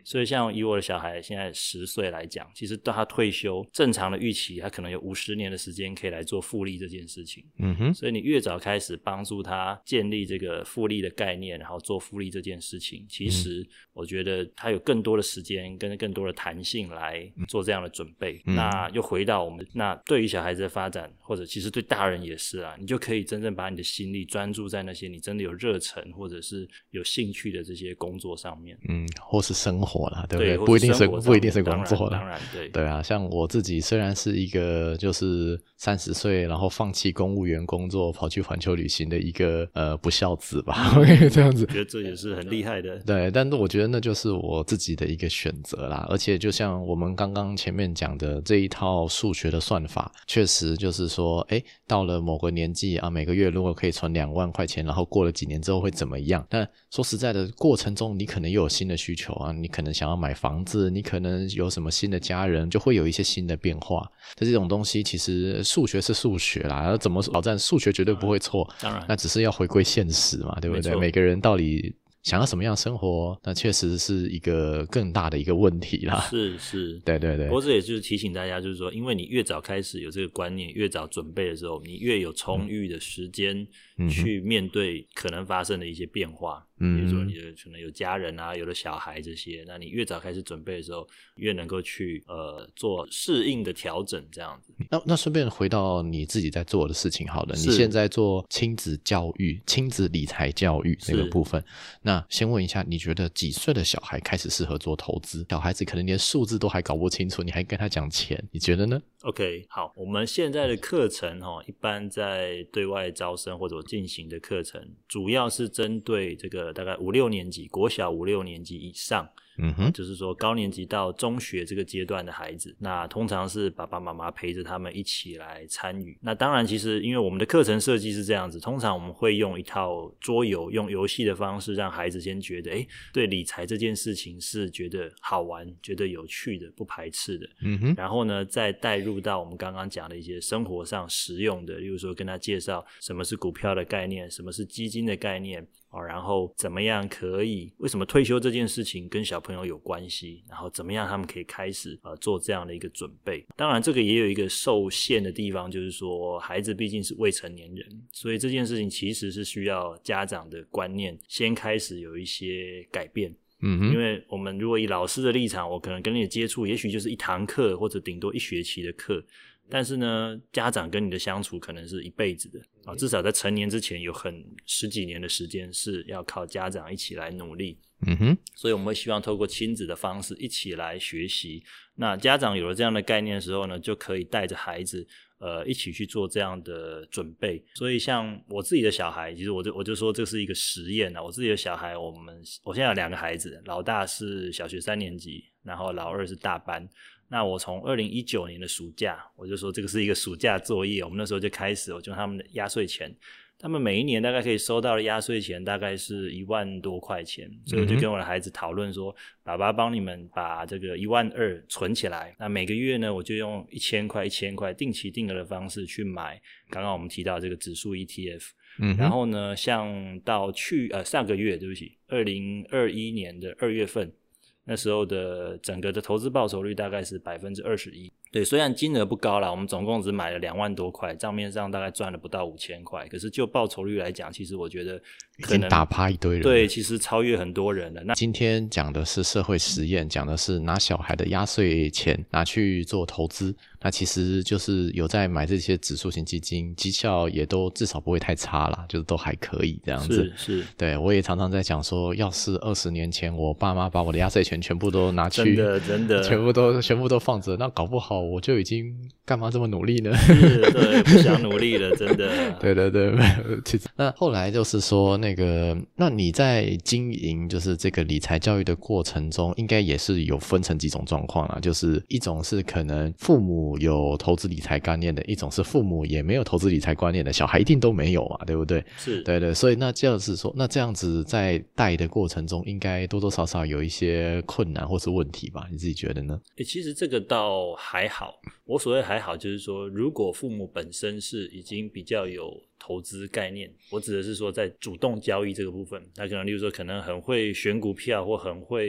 所以像以我的小孩现在十岁来讲，其实到他退休正常的预期他可能有五十年的时间可以来做复利这件事情。 嗯哼， 所以你越早开始帮助他建立这个复利的概念，然后做复利这件事情，其实我觉得他有更多的时间跟更多的弹性来做这样的准备。嗯、那又回到我们，那对于小孩子的发展，或者其实对大人也是啊，你就可以真正把你的心力专注在那些你真的有热忱或者是有兴趣的这些工作上面。 嗯，或是生活啦，对不对？ 对？不一定是不一定是工作啦， 当然对对啊，像我自己虽然是一个就是三十岁然后放弃公务员工作跑去环球旅行的一个呃不孝子吧，我可以这样子， 我觉得这也是很厉害的。 对，但是我觉得那就是我自己的一个选择啦。而且就像我们刚刚前面讲的这一套数学的算法，确实就是说诶到了某个年纪啊，每个月如果可以存两万块钱，然后过了几年之后会怎么样。但说实在的，过程中你可能又有新的需求啊，你可能想要买房子，你可能有什么新的家人，就会有一些新的变化。这种东西其实数学是数学啦，怎么挑战数学绝对不会错， 当然那只是要回归现实嘛，对不对？每个人到底想要什么样的生活，那确实是一个更大的一个问题啦。 是是， 对对对。 不过这也就是提醒大家，就是说，因为你越早开始有这个观念，越早准备的时候，你越有充裕的时间去面对可能发生的一些变化。嗯，比如说你的可能有家人啊，有了小孩这些，那你越早开始准备的时候，越能够去呃做适应的调整，这样子。 那那顺便回到你自己在做的事情好了，你现在做亲子教育、亲子理财教育这个部分，那先问一下，你觉得几岁的小孩开始适合做投资？小孩子可能连数字都还搞不清楚，你还跟他讲钱，你觉得呢？ OK， 好，我们现在的课程齁，一般在对外招生或者进行的课程，主要是针对这个大概五六年级，国小五六年级以上。嗯哼，就是说高年级到中学这个阶段的孩子，那通常是爸爸妈妈陪着他们一起来参与。那当然其实因为我们的课程设计是这样子，通常我们会用一套桌游，用游戏的方式让孩子先觉得诶对理财这件事情是觉得好玩，觉得有趣的，不排斥的。嗯哼，然后呢再带入到我们刚刚讲的一些生活上实用的，例如说跟他介绍什么是股票的概念，什么是基金的概念，哦，然后怎么样可以，为什么退休这件事情跟小朋友有关系，然后怎么样他们可以开始呃做这样的一个准备。当然这个也有一个受限的地方，就是说孩子毕竟是未成年人，所以这件事情其实是需要家长的观念先开始有一些改变。嗯哼，因为我们如果以老师的立场，我可能跟你的接触也许就是一堂课或者顶多一学期的课，但是呢家长跟你的相处可能是一辈子的啊，至少在成年之前有很十几年的时间是要靠家长一起来努力。嗯哼，所以我们会希望透过亲子的方式一起来学习。那家长有了这样的概念的时候呢，就可以带着孩子呃一起去做这样的准备。所以像我自己的小孩，其实我就我就说这是一个实验啊。我自己的小孩，我们我现在有两个孩子，老大是小学三年级，然后老二是大班。那我从二零一九年的暑假，我就说这个是一个暑假作业，我们那时候就开始，我就用他们的压岁钱，他们每一年大概可以收到的压岁钱大概是一万多块钱，所以我就跟我的孩子讨论说，爸爸帮你们把这个一万二存起来，那每个月呢我就用一千块一千块定期定额的方式去买刚刚我们提到这个指数 E T F。嗯，然后呢像到去呃上个月对不起二零二一年的二月份，那时候的整个的投资报酬率大概是 百分之二十一。 对，虽然金额不高啦，我们总共只买了两万多块，账面上大概赚了不到五千块，可是就报酬率来讲，其实我觉得可能已经打趴一堆人了。 对，其实超越很多人了。那今天讲的是社会实验，讲的是拿小孩的压岁钱拿去做投资，那其实就是有在买这些指数型基金，绩效也都至少不会太差啦，就是都还可以这样子。 是是， 对，我也常常在讲说，要是二十年前我爸妈把我的压岁钱全部都拿去， 真的真的全部都全部都放着，那搞不好我就已经干嘛这么努力呢？ 是，对，不想努力了，真的。 对对对，其实那后来就是说，那个，那你在经营就是这个理财教育的过程中，应该也是有分成几种状况啦，就是一种是可能父母有投资理财观念的，一种是父母也没有投资理财观念的，小孩一定都没有嘛，对不对？ 是， 对对，所以那这样子说，那这样子在带的过程中，应该多多少少有一些困难或是问题吧？你自己觉得呢？ 欸，其实这个倒还好，我所谓还好就是说，如果父母本身是已经比较有投资概念，我指的是说在主动交易这个部分，他可能例如说可能很会选股票或很会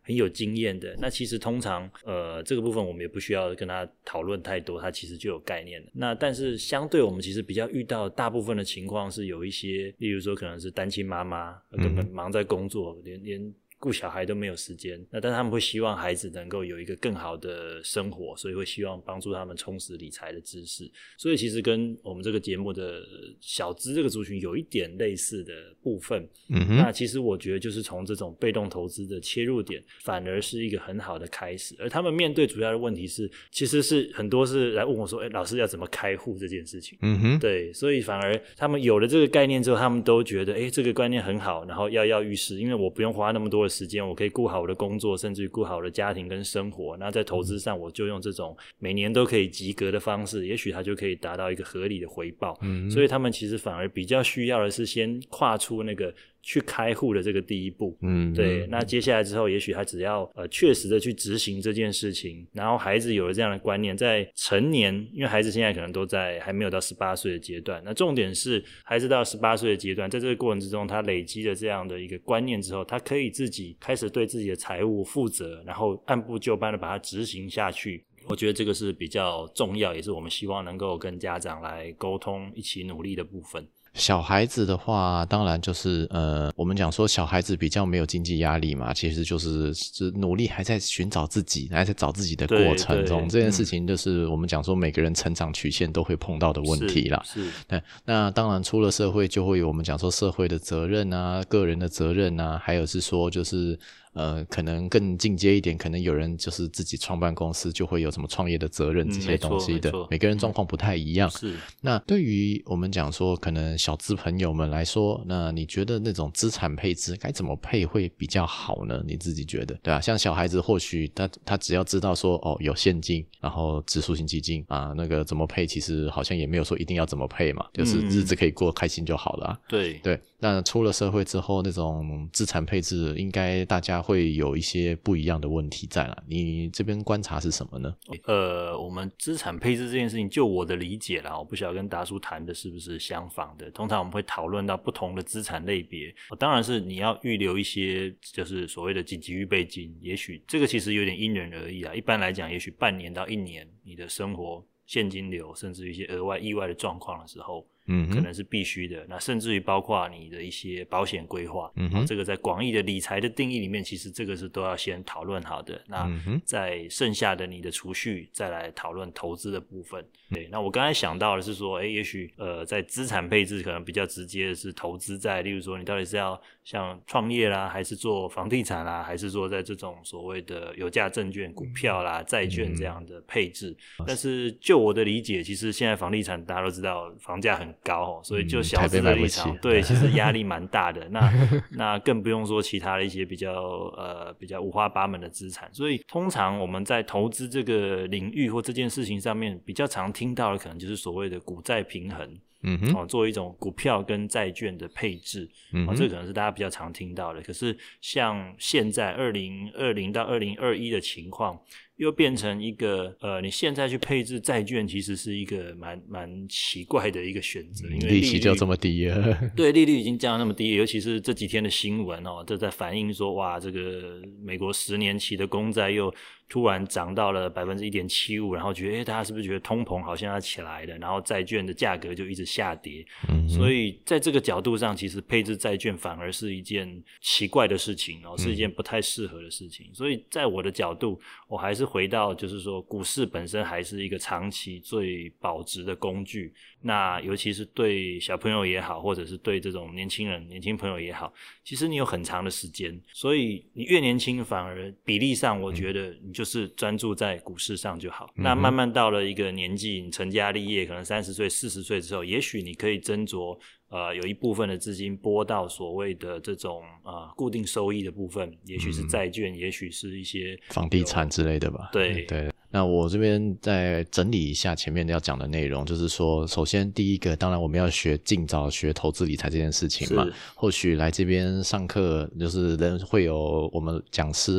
很有经验的，那其实通常呃这个部分我们也不需要跟他讨论太多，他其实就有概念了。那但是相对我们其实比较遇到大部分的情况是有一些，例如说可能是单亲妈妈根本忙在工作，连连顾小孩都没有时间，那但是他们会希望孩子能够有一个更好的生活，所以会希望帮助他们充实理财的知识，所以其实跟我们这个节目的小资这个族群有一点类似的部分。嗯哼，那其实我觉得就是从这种被动投资的切入点反而是一个很好的开始，而他们面对主要的问题是其实是很多是来问我说，诶，老师要怎么开户这件事情。嗯哼，对，所以反而他们有了这个概念之后，他们都觉得诶这个观念很好，然后跃跃欲试，因为我不用花那么多的时间，我可以顾好我的工作，甚至于顾好我的家庭跟生活，那在投资上我就用这种每年都可以及格的方式，也许他就可以达到一个合理的回报。嗯，所以他们其实反而比较需要的是先跨出那个去开户的这个第一步。嗯，对，那接下来之后也许他只要呃确实的去执行这件事情，然后孩子有了这样的观念，在成年，因为孩子现在可能都在还没有到十八岁的阶段，那重点是孩子到十八岁的阶段，在这个过程之中他累积了这样的一个观念之后，他可以自己开始对自己的财务负责，然后按部就班的把它执行下去。我觉得这个是比较重要，也是我们希望能够跟家长来沟通一起努力的部分。 小孩子的话当然就是呃，我们讲说小孩子比较没有经济压力嘛，其实就是是努力还在寻找自己，还在找自己的过程中，这件事情就是我们讲说每个人成长曲线都会碰到的问题啦。是，是对，那当然出了社会就会有我们讲说社会的责任啊，个人的责任啊，还有是说就是呃，可能更进阶一点，可能有人就是自己创办公司，就会有什么创业的责任这些东西的，嗯、每个人状况不太一样。是，那对于我们讲说可能小资朋友们来说，那你觉得那种资产配置该怎么配会比较好呢？你自己觉得，对啊，像小孩子或许他他只要知道说哦有现金，然后指数型基金啊，那个怎么配，其实好像也没有说一定要怎么配嘛，就是日子可以过开心就好了、啊。对对，那出了社会之后，那种资产配置应该大家会有一些不一样的问题在啦，你这边观察是什么呢？ 呃，我们资产配置这件事情，就我的理解啦，我不晓得跟达叔谈的是不是相仿的。通常我们会讨论到不同的资产类别，当然是你要预留一些就是所谓的紧急预备金，也许这个其实有点因人而异啦。一般来讲，也许半年到一年，你的生活现金流甚至一些额外意外的状况的时候，嗯，可能是必须的。那甚至于包括你的一些保险规划，嗯哼，这个在广义的理财的定义里面，其实这个是都要先讨论好的。那在剩下的你的储蓄，再来讨论投资的部分。对，那我刚才想到的是说，诶，也许呃，在资产配置可能比较直接的是投资在，例如说你到底是要像创业啦，还是做房地产啦，还是说在这种所谓的有价证券、股票啦、债券这样的配置。但是就我的理解，其实现在房地产大家都知道房价很高，所以就小资的立场，对，其实压力蛮大的。那那更不用说其他的一些比较呃比较五花八门的资产。所以通常我们在投资这个领域或这件事情上面，比较常听到的可能就是所谓的股债平衡。嗯哼，哦，做一种股票跟债券的配置，嗯、哦，这可能是大家比较常听到的。可是像现在二零二零到二零二一的情况，又变成一个呃，你现在去配置债券，其实是一个蛮蛮奇怪的一个选择，因为利息就这么低了。 对，利率已经降到那么低，尤其是这几天的新闻哦，这在反映说，哇，这个美国十年期的公债又突然涨到了 百分之一点七五， 然后觉得诶大家是不是觉得通膨好像要起来了，然后债券的价格就一直下跌。嗯，所以在这个角度上，其实配置债券反而是一件奇怪的事情哦，是一件不太适合的事情。所以在我的角度，我还是回到就是说，股市本身还是一个长期最保值的工具。那尤其是对小朋友也好，或者是对这种年轻人、年轻朋友也好，其实你有很长的时间，所以你越年轻，反而比例上，我觉得你就是专注在股市上就好。嗯、那慢慢到了一个年纪，你成家立业，可能三十岁、四十岁之后，也许你可以斟酌。呃，有一部分的资金拨到所谓的这种呃固定收益的部分，也许是债券，嗯、也许是一些房地产之类的吧。 对对。那我这边再整理一下前面要讲的内容，就是说，首先第一个，当然我们要学尽早学投资理财这件事情嘛。或许来这边上课，就是人会有我们讲师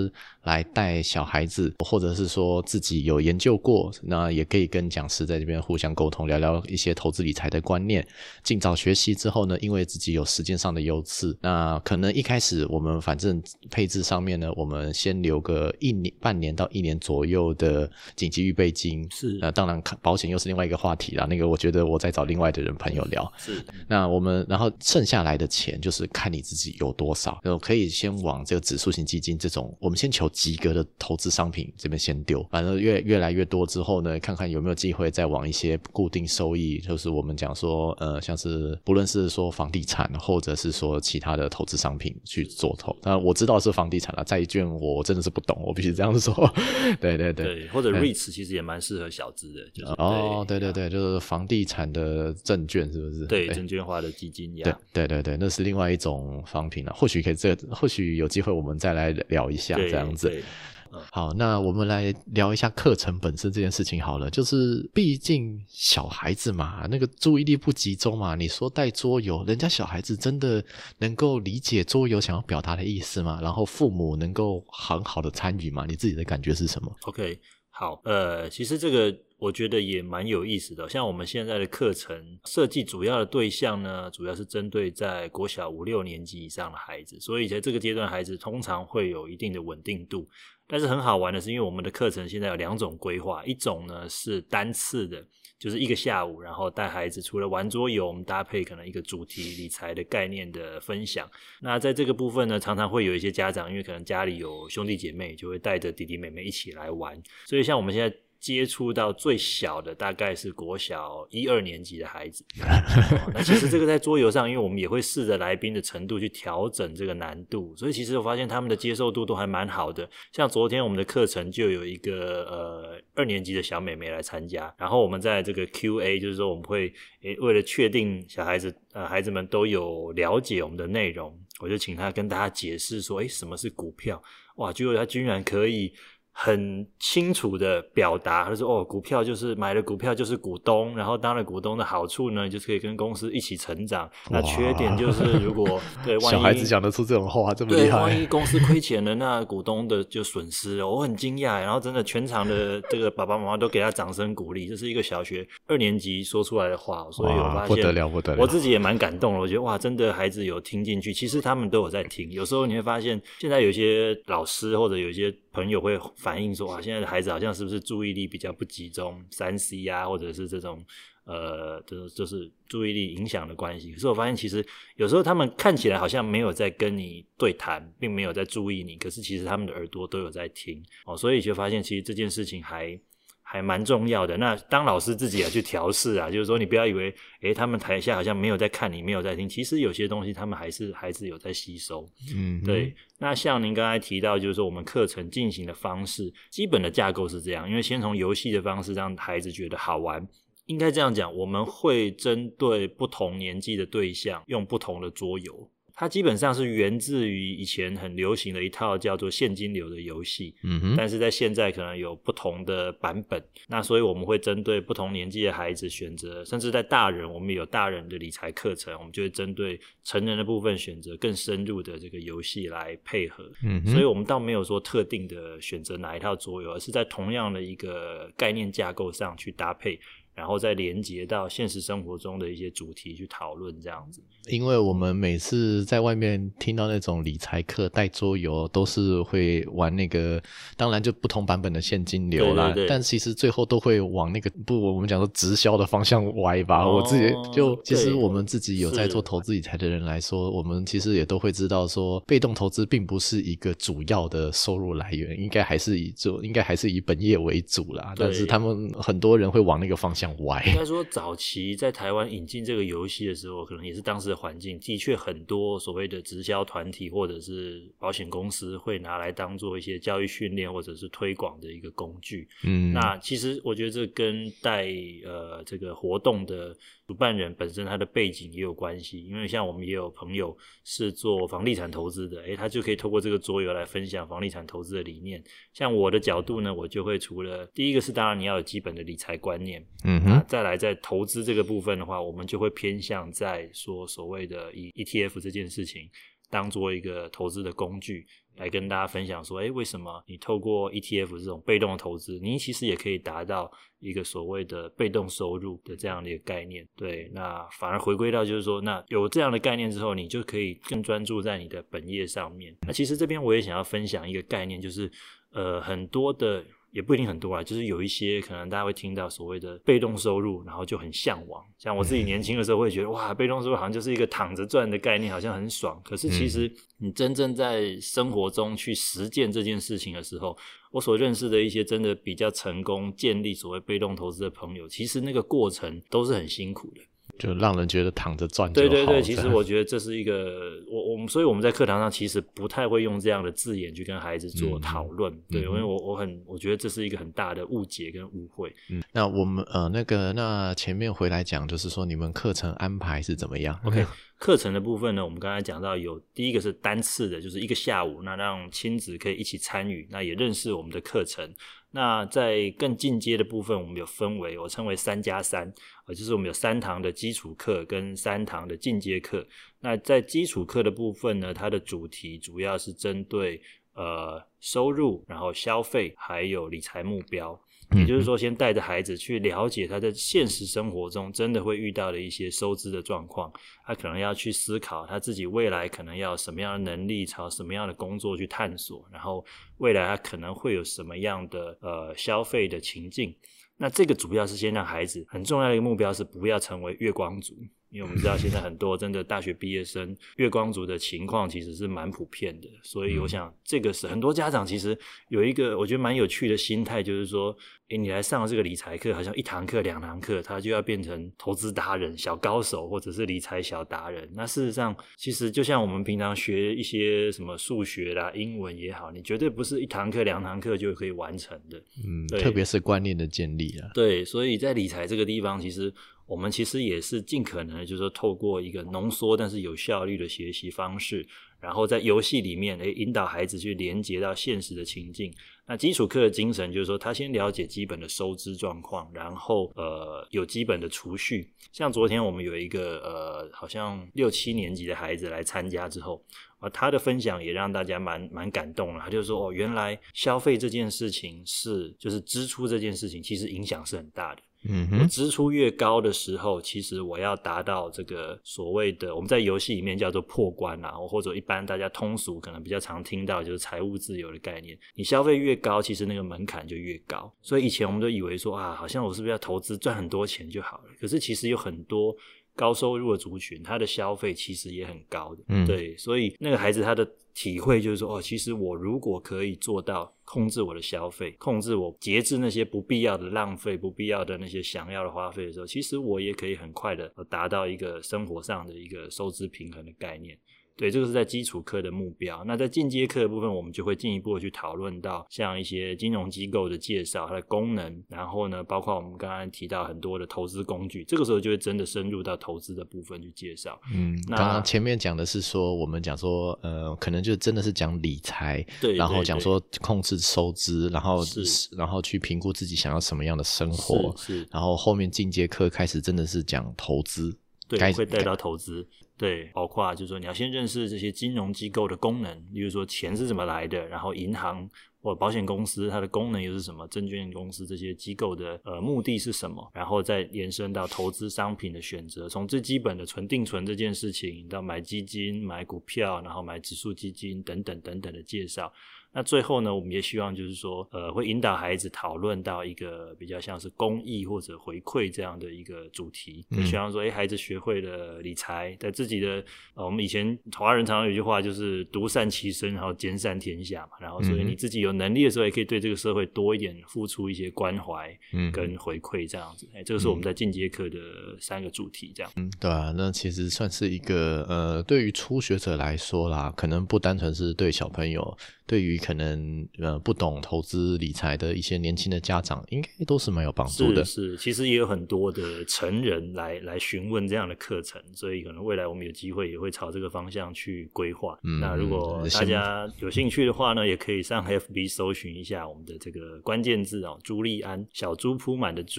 来带小孩子，或者是说自己有研究过，那也可以跟讲师在这边互相沟通，聊聊一些投资理财的观念。尽早学习之后呢，因为自己有时间上的优势，那可能一开始我们反正配置上面呢，我们先留个一年半年到一年左右的紧急预备金。 是， 那当然保险又是另外一个话题啦，那个我觉得我再找另外的人朋友聊。 是， 那我们然后剩下来的钱就是看你自己有多少，可以先往这个指数型基金这种，我们先求及格的投资商品这边先丢，反正越越来越多之后呢，看看有没有机会再往一些固定收益，就是我们讲说呃，像是不论是说房地产或者是说其他的投资商品去做投。那我知道是房地产啦，债券我真的是不懂，我必须这样说。对对对， 对，或者 REITs 其实也蛮适合小资的，就是哦，对对对，就是房地产的证券是不是？ 对，证券化的基金呀。 对对对对，那是另外一种商品啦，或许可以这个，或许有机会我们再来聊一下这样子。好，那我们来聊一下课程本身这件事情好了，就是毕竟小孩子嘛，那个注意力不集中嘛，你说带桌游，人家小孩子真的能够理解桌游想要表达的意思吗？然后父母能够很好的参与吗？你自己的感觉是什么？ OK， 好，呃，其实这个我觉得也蛮有意思的，像我们现在的课程设计主要的对象呢，主要是针对在国小五六年级以上的孩子，所以在这个阶段孩子通常会有一定的稳定度。但是很好玩的是，因为我们的课程现在有两种规划，一种呢是单次的，就是一个下午，然后带孩子除了玩桌游，我们搭配可能一个主题理财的概念的分享。那在这个部分呢，常常会有一些家长，因为可能家里有兄弟姐妹，就会带着弟弟妹妹一起来玩。所以像我们现在接触到最小的大概是国小一二年级的孩子、哦、那其实这个在桌游上，因为我们也会试着来宾的程度去调整这个难度，所以其实我发现他们的接受度都还蛮好的。像昨天我们的课程就有一个呃二年级的小妹妹来参加，然后我们在这个 Q A 就是说我们会诶为了确定小孩子呃孩子们都有了解我们的内容，我就请他跟大家解释说诶什么是股票。哇，结果他居然可以很清楚的表达，他说哦，股票就是买了股票就是股东，然后当了股东的好处呢，就是可以跟公司一起成长。那缺点就是如果对万一小孩子讲得出这种话，这么厉害， 对，万一公司亏钱了，那股东的就损失了。我很惊讶，然后真的全场的这个爸爸妈妈都给他掌声鼓励，这是一个小学二年级说出来的话，所以我发现不得了不得了， 我自己也蛮感动了。我觉得哇，真的孩子有听进去，其实他们都有在听。有时候你会发现，现在有些老师或者有些朋友会反映说，哇，现在的孩子好像是不是注意力比较不集中，三 C 啊，或者是这种呃，就是就是注意力影响的关系。可是我发现，其实有时候他们看起来好像没有在跟你对谈，并没有在注意你，可是其实他们的耳朵都有在听哦，所以就发现其实这件事情还还蛮重要的。那当老师自己也去调试啊，就是说你不要以为诶他们台下好像没有在看你，没有在听，其实有些东西他们还是还是有在吸收。嗯，对。那像您刚才提到，就是说我们课程进行的方式，基本的架构是这样，因为先从游戏的方式让孩子觉得好玩。应该这样讲，我们会针对不同年纪的对象用不同的桌游，它基本上是源自于以前很流行的一套叫做现金流的游戏，嗯哼，但是在现在可能有不同的版本。那所以我们会针对不同年纪的孩子选择，甚至在大人我们有大人的理财课程，我们就会针对成人的部分选择更深入的这个游戏来配合。嗯哼，所以我们倒没有说特定的选择哪一套桌游，而是在同样的一个概念架构上去搭配，然后再连接到现实生活中的一些主题去讨论这样子。 因为我们每次在外面听到那种理财课带桌游，都是会玩那个，当然就不同版本的现金流啦，对对对，但其实最后都会往那个不我们讲说直销的方向歪吧。哦，我自己就其实我们自己有在做投资理财的人来说，我们其实也都会知道说，被动投资并不是一个主要的收入来源，应该还是以做应该还是以本业为主啦。但是他们很多人会往那个方向歪。 应该说早期在台湾引进这个游戏的时候，可能也是当时的环境的确很多所谓的直销团体或者是保险公司会拿来当做一些教育训练或者是推广的一个工具。嗯，那其实我觉得这跟带呃这个活动的主办人本身他的背景也有关系，因为像我们也有朋友是做房地产投资的，诶他就可以透过这个桌游来分享房地产投资的理念。像我的角度呢，我就会除了第一个是当然你要有基本的理财观念，嗯哼，那再来在投资这个部分的话，我们就会偏向在说所谓的以 E T F 这件事情当做一个投资的工具来跟大家分享说，诶，为什么你透过 E T F 这种被动的投资，你其实也可以达到一个所谓的被动收入的这样的一个概念。对，那反而回归到就是说，那有这样的概念之后，你就可以更专注在你的本业上面。那其实这边我也想要分享一个概念，就是呃，很多的也不一定很多啦，就是有一些可能大家会听到所谓的被动收入，然后就很向往。像我自己年轻的时候会觉得，哇，被动收入好像就是一个躺着赚的概念，好像很爽。可是其实你真正在生活中去实践这件事情的时候，我所认识的一些真的比较成功建立所谓被动投资的朋友，其实那个过程都是很辛苦的。 就让人觉得躺着赚就好。 对对对，其实我觉得这是一个我我们，所以我们在课堂上其实不太会用这样的字眼去跟孩子做讨论。嗯、对，因为我我很我觉得这是一个很大的误解跟误会。 嗯，那我们呃那个那前面回来讲，就是说你们课程安排是怎么样 ？OK， 课程的部分呢，我们刚才讲到有第一个是单次的，就是一个下午，那让亲子可以一起参与，那也认识我们的课程。那在更进阶的部分，我们有分为我称为三加三，呃，就是我们有三堂的基础课跟三堂的进阶课。那在基础课的部分呢，它的主题主要是针对呃收入，然后消费，还有理财目标。也就是说，先带着孩子去了解他在现实生活中真的会遇到的一些收支的状况，他可能要去思考他自己未来可能要什么样的能力，朝什么样的工作去探索，然后未来他可能会有什么样的呃消费的情境。那这个主要是先让孩子很重要的一个目标是不要成为月光族，因为我们知道现在很多真的大学毕业生月光族的情况其实是蛮普遍的，所以我想这个是很多家长其实有一个我觉得蛮有趣的心态，就是说诶你来上这个理财课，好像一堂课两堂课他就要变成投资达人小高手或者是理财小达人。那事实上其实就像我们平常学一些什么数学啦英文也好，你绝对不是一堂课两堂课就可以完成的。 嗯，特别是观念的建立啊。 对，所以在理财这个地方其实我们其实也是尽可能的就是说透过一个浓缩但是有效率的学习方式，然后在游戏里面诶引导孩子去连接到现实的情境。那基础课的精神就是说他先了解基本的收支状况，然后呃有基本的储蓄。像昨天我们有一个呃好像六七年级的孩子来参加之后，啊他的分享也让大家蛮蛮感动了。他就说哦原来消费这件事情是就是支出这件事情其实影响是很大的。 嗯哼， 我支出越高的时候，其实我要达到这个所谓的我们在游戏里面叫做破关啦，或者一般大家通俗可能比较常听到就是财务自由的概念。你消费越高，其实那个门槛就越高。所以以前我们都以为说啊，好像我是不是要投资赚很多钱就好了？可是其实有很多高收入的族群，他的消费其实也很高的。嗯，对，所以那个孩子他的体会就是说，哦，其实我如果可以做到控制我的消费，控制我节制那些不必要的浪费，不必要的那些想要的花费的时候，其实我也可以很快的达到一个生活上的一个收支平衡的概念。对，这个是在基础课的目标。那在进阶课的部分，我们就会进一步的去讨论到像一些金融机构的介绍，它的功能，然后呢包括我们刚刚提到很多的投资工具，这个时候就会真的深入到投资的部分去介绍。 嗯，刚刚前面讲的是说我们讲说呃可能就真的是讲理财， 对， 然后讲说控制收支，然后然后去评估自己想要什么样的生活， 是是， 然后后面进阶课开始真的是讲投资， 对，会带到投资。对，包括就是说你要先认识这些金融机构的功能，例如说钱是怎么来的，然后银行或保险公司它的功能又是什么，证券公司这些机构的呃目的是什么，然后再延伸到投资商品的选择，从最基本的存定存这件事情到买基金、买股票，然后买指数基金等等等等的介绍。那最后呢，我们也希望就是说呃，会引导孩子讨论到一个比较像是公益或者回馈这样的一个主题。嗯，希望说诶孩子学会了理财，在自己的呃，我们以前华人常常有一句话就是独善其身，然后兼善天下嘛，然后所以你自己有能力的时候也可以对这个社会多一点付出一些关怀跟回馈这样子。诶这个是我们在进阶课的三个主题这样。 嗯，对啊，那其实算是一个呃，对于初学者来说啦，可能不单纯是对小朋友，对于可能呃不懂投资理财的一些年轻的家长应该都是蛮有帮助的。 是是，其实也有很多的成人来来询问这样的课程，所以可能未来我们有机会也会朝这个方向去规划。嗯，那如果大家有兴趣的话呢，也可以上 F B 搜寻一下我们的这个关键字哦，朱利安，小猪铺满的猪，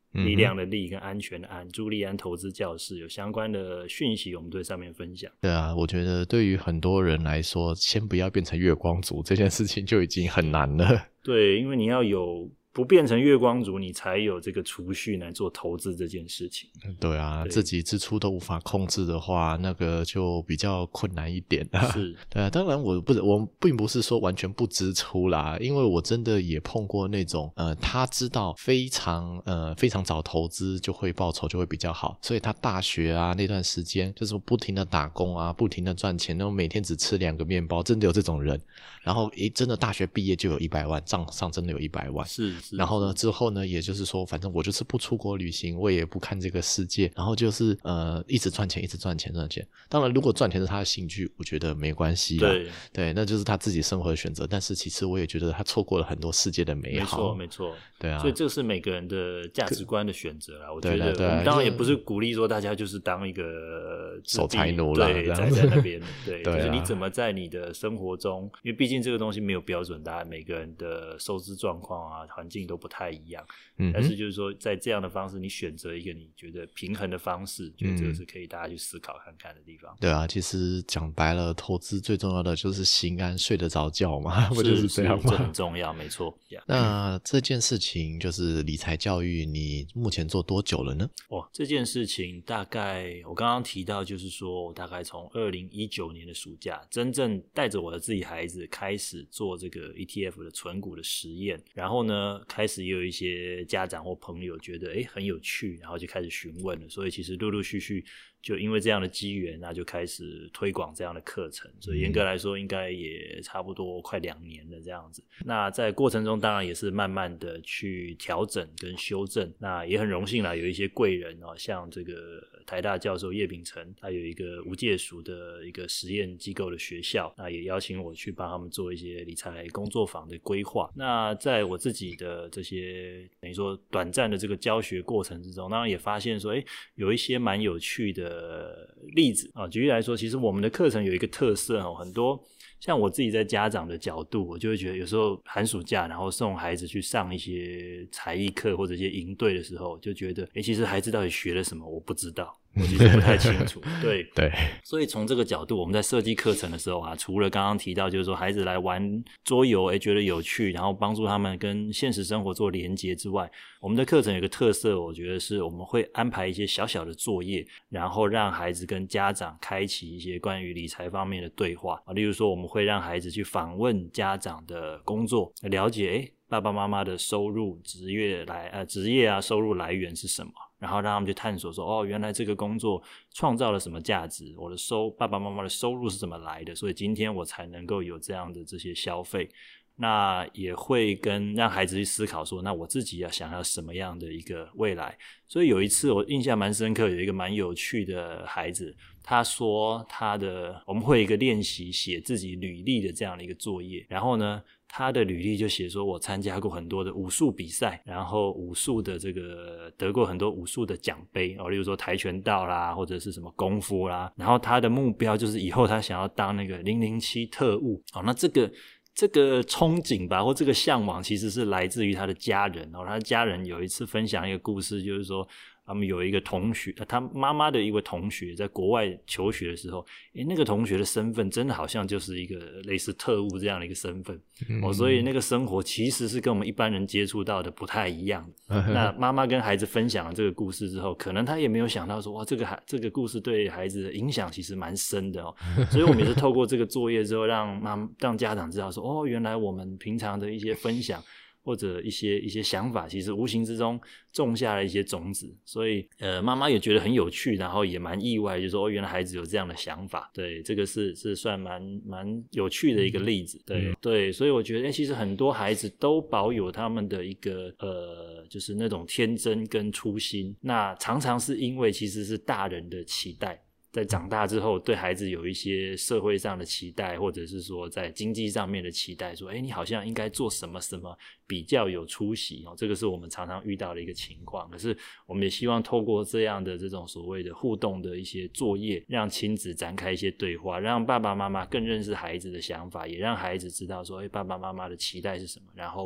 力量的力跟安全的安，朱利安投资教室有相关的讯息我们对上面分享。 对啊，我觉得对于很多人来说，先不要变成月光族这件事情就已经很难了。 对，因为你要有不变成月光族，你才有这个储蓄来做投资这件事情。 对啊， 对自己支出都无法控制的话，那个就比较困难一点啊。 是， 对啊，当然我不我并不是说完全不支出啦，因为我真的也碰过那种呃，他知道非常呃非常早投资就会报酬就会比较好，所以他大学啊那段时间就是不停的打工啊，不停的赚钱，然后每天只吃两个面包，真的有这种人。然后诶，真的大学毕业就有一百万，账上真的有一百万。 是是。 然后呢，之后呢，也就是说，反正我就是不出国旅行，我也不看这个世界，然后就是呃，一直赚钱，一直赚钱，赚钱。当然，如果赚钱是他的兴趣，我觉得没关系啦。 对对，那就是他自己生活的选择。但是其实我也觉得他错过了很多世界的美好。 没错，没错。 对啊， 所以这是每个人的价值观的选择啦。我觉得对我们当然也不是鼓励说大家就是当一个守财奴啦， 对，宅在那边。对， 对啊， 就是你怎么在你的生活中，因为毕竟这个东西没有标准答案，每个人的收支状况啊、环境都不太一样。 嗯， 但是就是说，在这样的方式，你选择一个你觉得平衡的方式，觉得这个是可以大家去思考看看的地方。 对啊，其实讲白了，投资最重要的就是心安，睡得着觉嘛，不就是这样吗？ 这很重要，没错。 那这件事情就是理财教育，你目前做多久了呢？ 哦，这件事情大概我刚刚提到，就是说我大概从二零一九年的暑假，真正带着我的自己孩子开始做这个 E T F 的存股的实验，然后呢，开始也有一些家长或朋友觉得诶很有趣，然后就开始询问了，所以其实陆陆续续就因为这样的机缘，那就开始推广这样的课程，所以严格来说应该也差不多快两年了这样子。那在过程中当然也是慢慢的去调整跟修正，那也很荣幸啦，有一些贵人哦，像这个台大教授叶秉成，他有一个无界塾的一个实验机构的学校，那也邀请我去帮他们做一些理财工作坊的规划。那在我自己的这些等于说短暂的这个教学过程之中，当然也发现说诶有一些蛮有趣的例子啊。举例来说，其实我们的课程有一个特色哦，很多像我自己在家长的角度，我就会觉得有时候寒暑假然后送孩子去上一些才艺课或者一些营队的时候，就觉得诶其实孩子到底学了什么我不知道，我其实不太清楚。对对， 所以从这个角度，我们在设计课程的时候啊，除了刚刚提到就是说孩子来玩桌游，诶觉得有趣，然后帮助他们跟现实生活做连结之外，我们的课程有一个特色，我觉得是我们会安排一些小小的作业，然后让孩子跟家长开启一些关于理财方面的对话啊，例如说我们会让孩子去访问家长的工作，了解诶爸爸妈妈的收入职业来呃职业啊收入来源是什么，然后让他们去探索说哦原来这个工作创造了什么价值，我的收爸爸妈妈的收入是怎么来的，所以今天我才能够有这样的这些消费。那也会跟让孩子去思考说那我自己要想要什么样的一个未来。所以有一次我印象蛮深刻，有一个蛮有趣的孩子，他说他的我们会有一个练习写自己履历的这样的一个作业，然后呢他的履历就写说我参加过很多的武术比赛，然后武术的这个得过很多武术的奖杯哦，例如说跆拳道啦或者是什么功夫啦，然后他的目标就是以后他想要当那个零零七特务哦，那这个这个憧憬吧或这个向往其实是来自于他的家人哦，他的家人有一次分享一个故事，就是说他们有一个同学，他妈妈的一位同学在国外求学的时候，诶那个同学的身份真的好像就是一个类似特务这样的一个身份、嗯哦、所以那个生活其实是跟我们一般人接触到的不太一样的那妈妈跟孩子分享了这个故事之后，可能他也没有想到说哇这个这个故事对孩子的影响其实蛮深的哦，所以我们也是透过这个作业之后让妈让家长知道说哦原来我们平常的一些分享或者一些一些想法其实无形之中种下了一些种子，所以呃妈妈也觉得很有趣，然后也蛮意外，就是说哦原来孩子有这样的想法，对，这个是是算蛮蛮有趣的一个例子，对、嗯、对，所以我觉得、欸、其实很多孩子都保有他们的一个呃就是那种天真跟初心，那常常是因为其实是大人的期待，在长大之后对孩子有一些社会上的期待，或者是说在经济上面的期待，说诶你好像应该做什么什么比较有出息、哦、这个是我们常常遇到的一个情况。可是我们也希望透过这样的这种所谓的互动的一些作业，让亲子展开一些对话，让爸爸妈妈更认识孩子的想法，也让孩子知道说诶爸爸妈妈的期待是什么，然后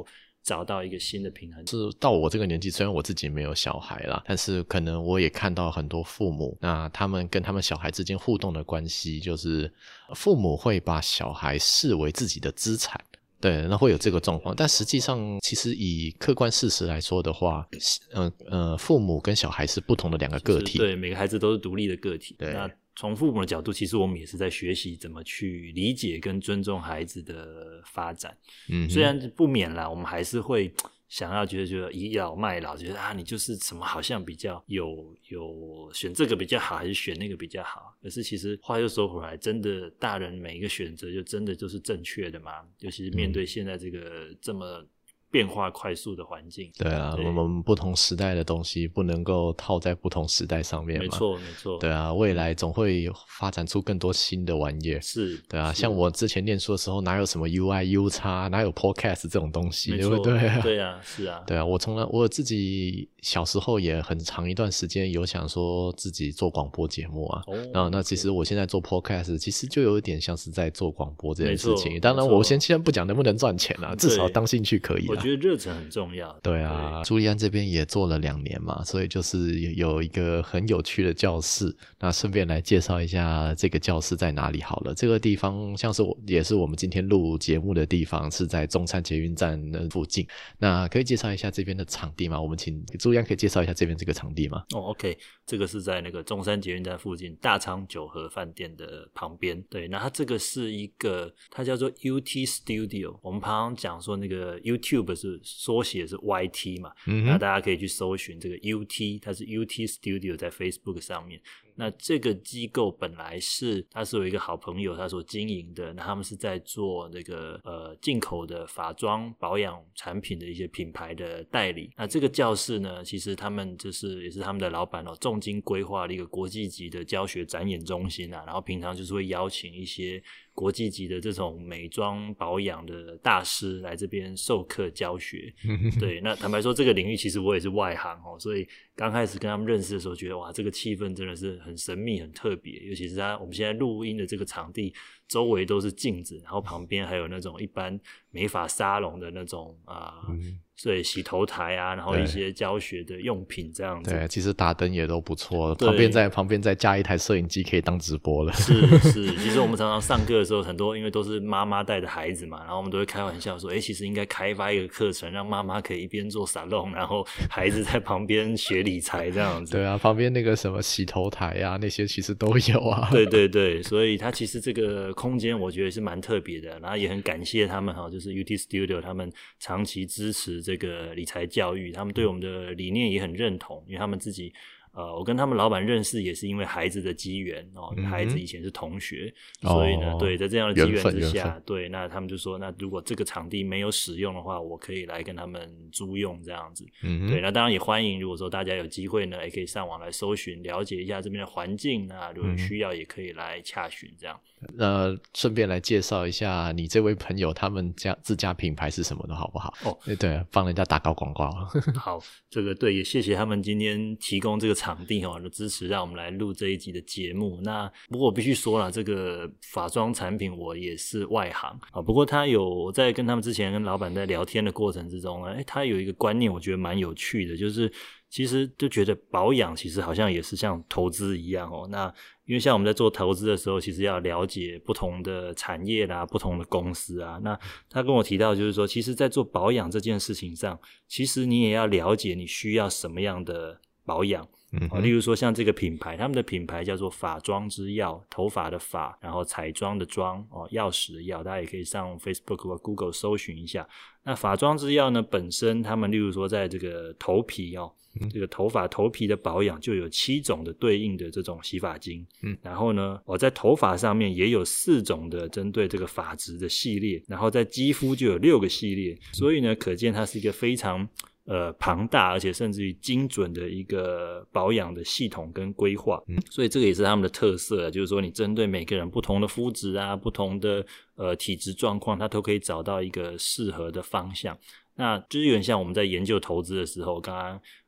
找到一个新的平衡。 是到我这个年纪，虽然我自己没有小孩啦，但是可能我也看到很多父母，那他们跟他们小孩之间互动的关系，就是父母会把小孩视为自己的资产。对，那会有这个状况，但实际上其实以客观事实来说的话，呃呃，父母跟小孩是不同的两个个体。 对，每个孩子都是独立的个体。 对， 那从父母的角度，其实我们也是在学习怎么去理解跟尊重孩子的发展。嗯，虽然不免啦，我们还是会想要觉得觉得倚老卖老，觉得啊你就是什么好像比较有有选这个比较好，还是选那个比较好。可是其实话又说回来，真的大人每一个选择就真的就是正确的吗？尤其是面对现在这个这么变化快速的环境。 对啊，对，我们不同时代的东西不能够套在不同时代上面嘛。 没错没错。 对啊，未来总会发展出更多新的玩意。 是。 对啊，像我之前念书的时候哪有什么 U I U X， 哪有 Podcast 这种东西，对不对？ 对啊，是啊。 对啊，我从来我自己小时候也很长一段时间有想说自己做广播节目啊。哦。然后那其实我现在做 Podcast 其实就有一点像是在做广播这件事情。当然我先先不讲能不能赚钱啊，至少当兴趣可以啊。 我觉得热忱很重要。 对啊，朱利安这边也做了两年嘛，所以就是有一个很有趣的教室。那顺便来介绍一下这个教室在哪里好了。这个地方像是我也是我们今天录节目的地方，是在中山捷运站的附近。那可以介绍一下这边的场地吗？我们请朱利安可以介绍一下这边这个场地吗？ 哦 ，OK， 这个是在那个中山捷运站附近大昌九和饭店的旁边。对，那它这个是一个，它叫做 U T Studio。我们常常讲说那个 YouTube 是缩写是 Y T 嘛，嗯，那大家可以去搜寻这个 U T， 它是 U T Studio 在 Facebook 上面。那这个机构本来是它是有一个好朋友他所经营的，那他们是在做那个呃进口的法妆保养产品的一些品牌的代理。那这个教室呢，其实他们就是也是他们的老板哦，重金规划了一个国际级的教学展演中心啊，然后平常就是会邀请一些国际级的这种美妆保养的大师来这边授课教学。对，那坦白说这个领域其实我也是外行哦，所以刚开始跟他们认识的时候觉得哇，这个气氛真的是很神秘很特别，尤其是他我们现在录音的这个场地周围都是镜子，然后旁边还有那种一般美发沙龙的那种啊、呃嗯，所以洗头台啊，然后一些教学的用品这样子。 对，其实打灯也都不错，旁边在旁边再加一台摄影机可以当直播了。 是是，其实我们常常上课的时候，很多因为都是妈妈带的孩子嘛，然后我们都会开玩笑说，哎，其实应该开发一个课程，让妈妈可以一边做沙龙，然后孩子在旁边学理财这样子。 对啊，旁边那个什么洗头台啊，那些其实都有啊。 对对对，所以它其实这个空间我觉得是蛮特别的，然后也很感谢他们哈，就是 U T Studio 他们长期支持这个理财教育，他们对我们的理念也很认同，因为他们自己呃，我跟他们老板认识也是因为孩子的机缘哦，嗯、孩子以前是同学，所以呢，哦、对，在这样的机缘之下，对，那他们就说，那如果这个场地没有使用的话，我可以来跟他们租用这样子。嗯，对，那当然也欢迎，如果说大家有机会呢，也可以上网来搜寻，了解一下这边的环境。那如果需要，也可以来洽询这样。 那顺便来介绍一下你这位朋友他们家自家品牌是什么的好不好？哦，对，帮人家打高广告。 好，这个对，也谢谢他们今天提供这个场地哦的支持，让我们来录这一集的节目。那不过我必须说啦，这个法妆产品我也是外行啊。不过他有在跟他们之前跟老板在聊天的过程之中呢，哎，他有一个观念我觉得蛮有趣的，就是其实就觉得保养其实好像也是像投资一样哦。那因为像我们在做投资的时候，其实要了解不同的产业啦，不同的公司啊。那他跟我提到就是说，其实在做保养这件事情上，其实你也要了解你需要什么样的保养。嗯、哦，例如说像这个品牌，他们的品牌叫做法妆之钥，头发的发，然后彩妆的妆，哦，钥匙的钥，大家也可以上 Facebook 或 Google 搜寻一下。那法妆之钥呢，本身他们例如说在这个头皮哦，这个头发头皮的保养就有七种的对应的这种洗发精，嗯，然后呢，我、哦、在头发上面也有四种的针对这个发质的系列，然后在肌肤就有六个系列，所以呢，可见它是一个非常呃庞大而且甚至于精准的一个保养的系统跟规划，嗯，所以这个也是他们的特色，就是说你针对每个人不同的肤质啊，不同的呃体质状况，它都可以找到一个适合的方向。那就是有点像我们在研究投资的时候，刚刚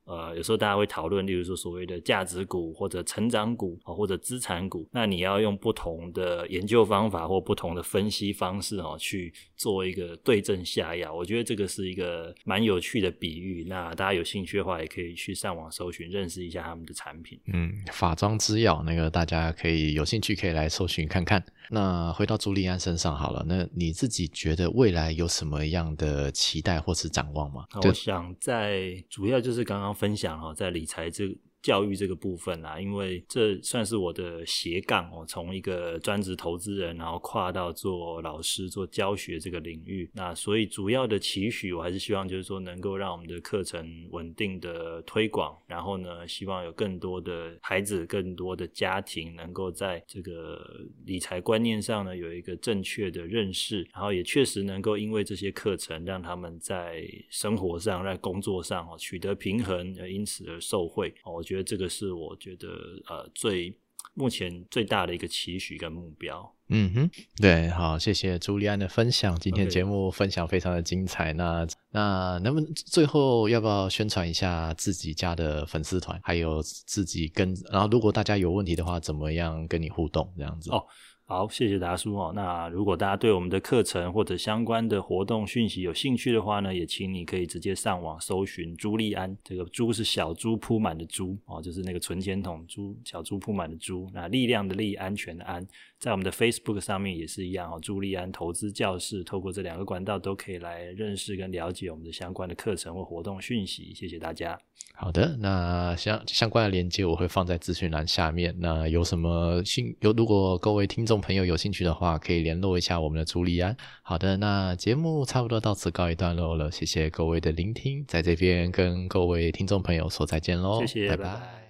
呃，有时候大家会讨论，例如说所谓的价值股或者成长股或者资产股，那你要用不同的研究方法或不同的分析方式哦，去做一个对症下药。我觉得这个是一个蛮有趣的比喻，那大家有兴趣的话也可以去上网搜寻认识一下他们的产品。 嗯，法庄之药那个大家可以有兴趣可以来搜寻看看。那回到朱利安身上好了，那你自己觉得未来有什么样的期待或是展望吗？ 我想在主要就是刚刚分享哦，在理财这个教育这个部分啦，因为这算是我的斜杠哦，从一个专职投资人，然后跨到做老师、做教学这个领域。那所以主要的期许，我还是希望就是说能够让我们的课程稳定的推广，然后呢，希望有更多的孩子、更多的家庭能够在这个理财观念上呢有一个正确的认识，然后也确实能够因为这些课程让他们在生活上、在工作上哦取得平衡，因此而受惠哦。我觉得这个是我觉得呃最目前最大的一个期许跟目标。 嗯哼，对，好，谢谢朱利安的分享，今天节目分享非常的精彩。Okay. 那那能不能最后要不要宣传一下自己家的粉丝团，还有自己跟，然后如果大家有问题的话，怎么样跟你互动这样子？ 哦。好，谢谢达叔哦。那如果大家对我们的课程或者相关的活动讯息有兴趣的话呢，也请你可以直接上网搜寻朱利安，这个朱是小猪铺满的猪哦，就是那个存钱筒猪，小猪铺满的猪，那力量的力，安全的安。在我们的 Facebook 上面也是一样哦，朱利安投资教室，透过这两个管道都可以来认识跟了解我们的相关的课程或活动讯息。谢谢大家。 好的，那相相关的连结我会放在资讯栏下面。那有什么兴有如果各位听众朋友有兴趣的话，可以联络一下我们的朱利安。好的，那节目差不多到此告一段落了，谢谢各位的聆听，在这边跟各位听众朋友说再见咯， 谢谢， 拜拜。 拜拜。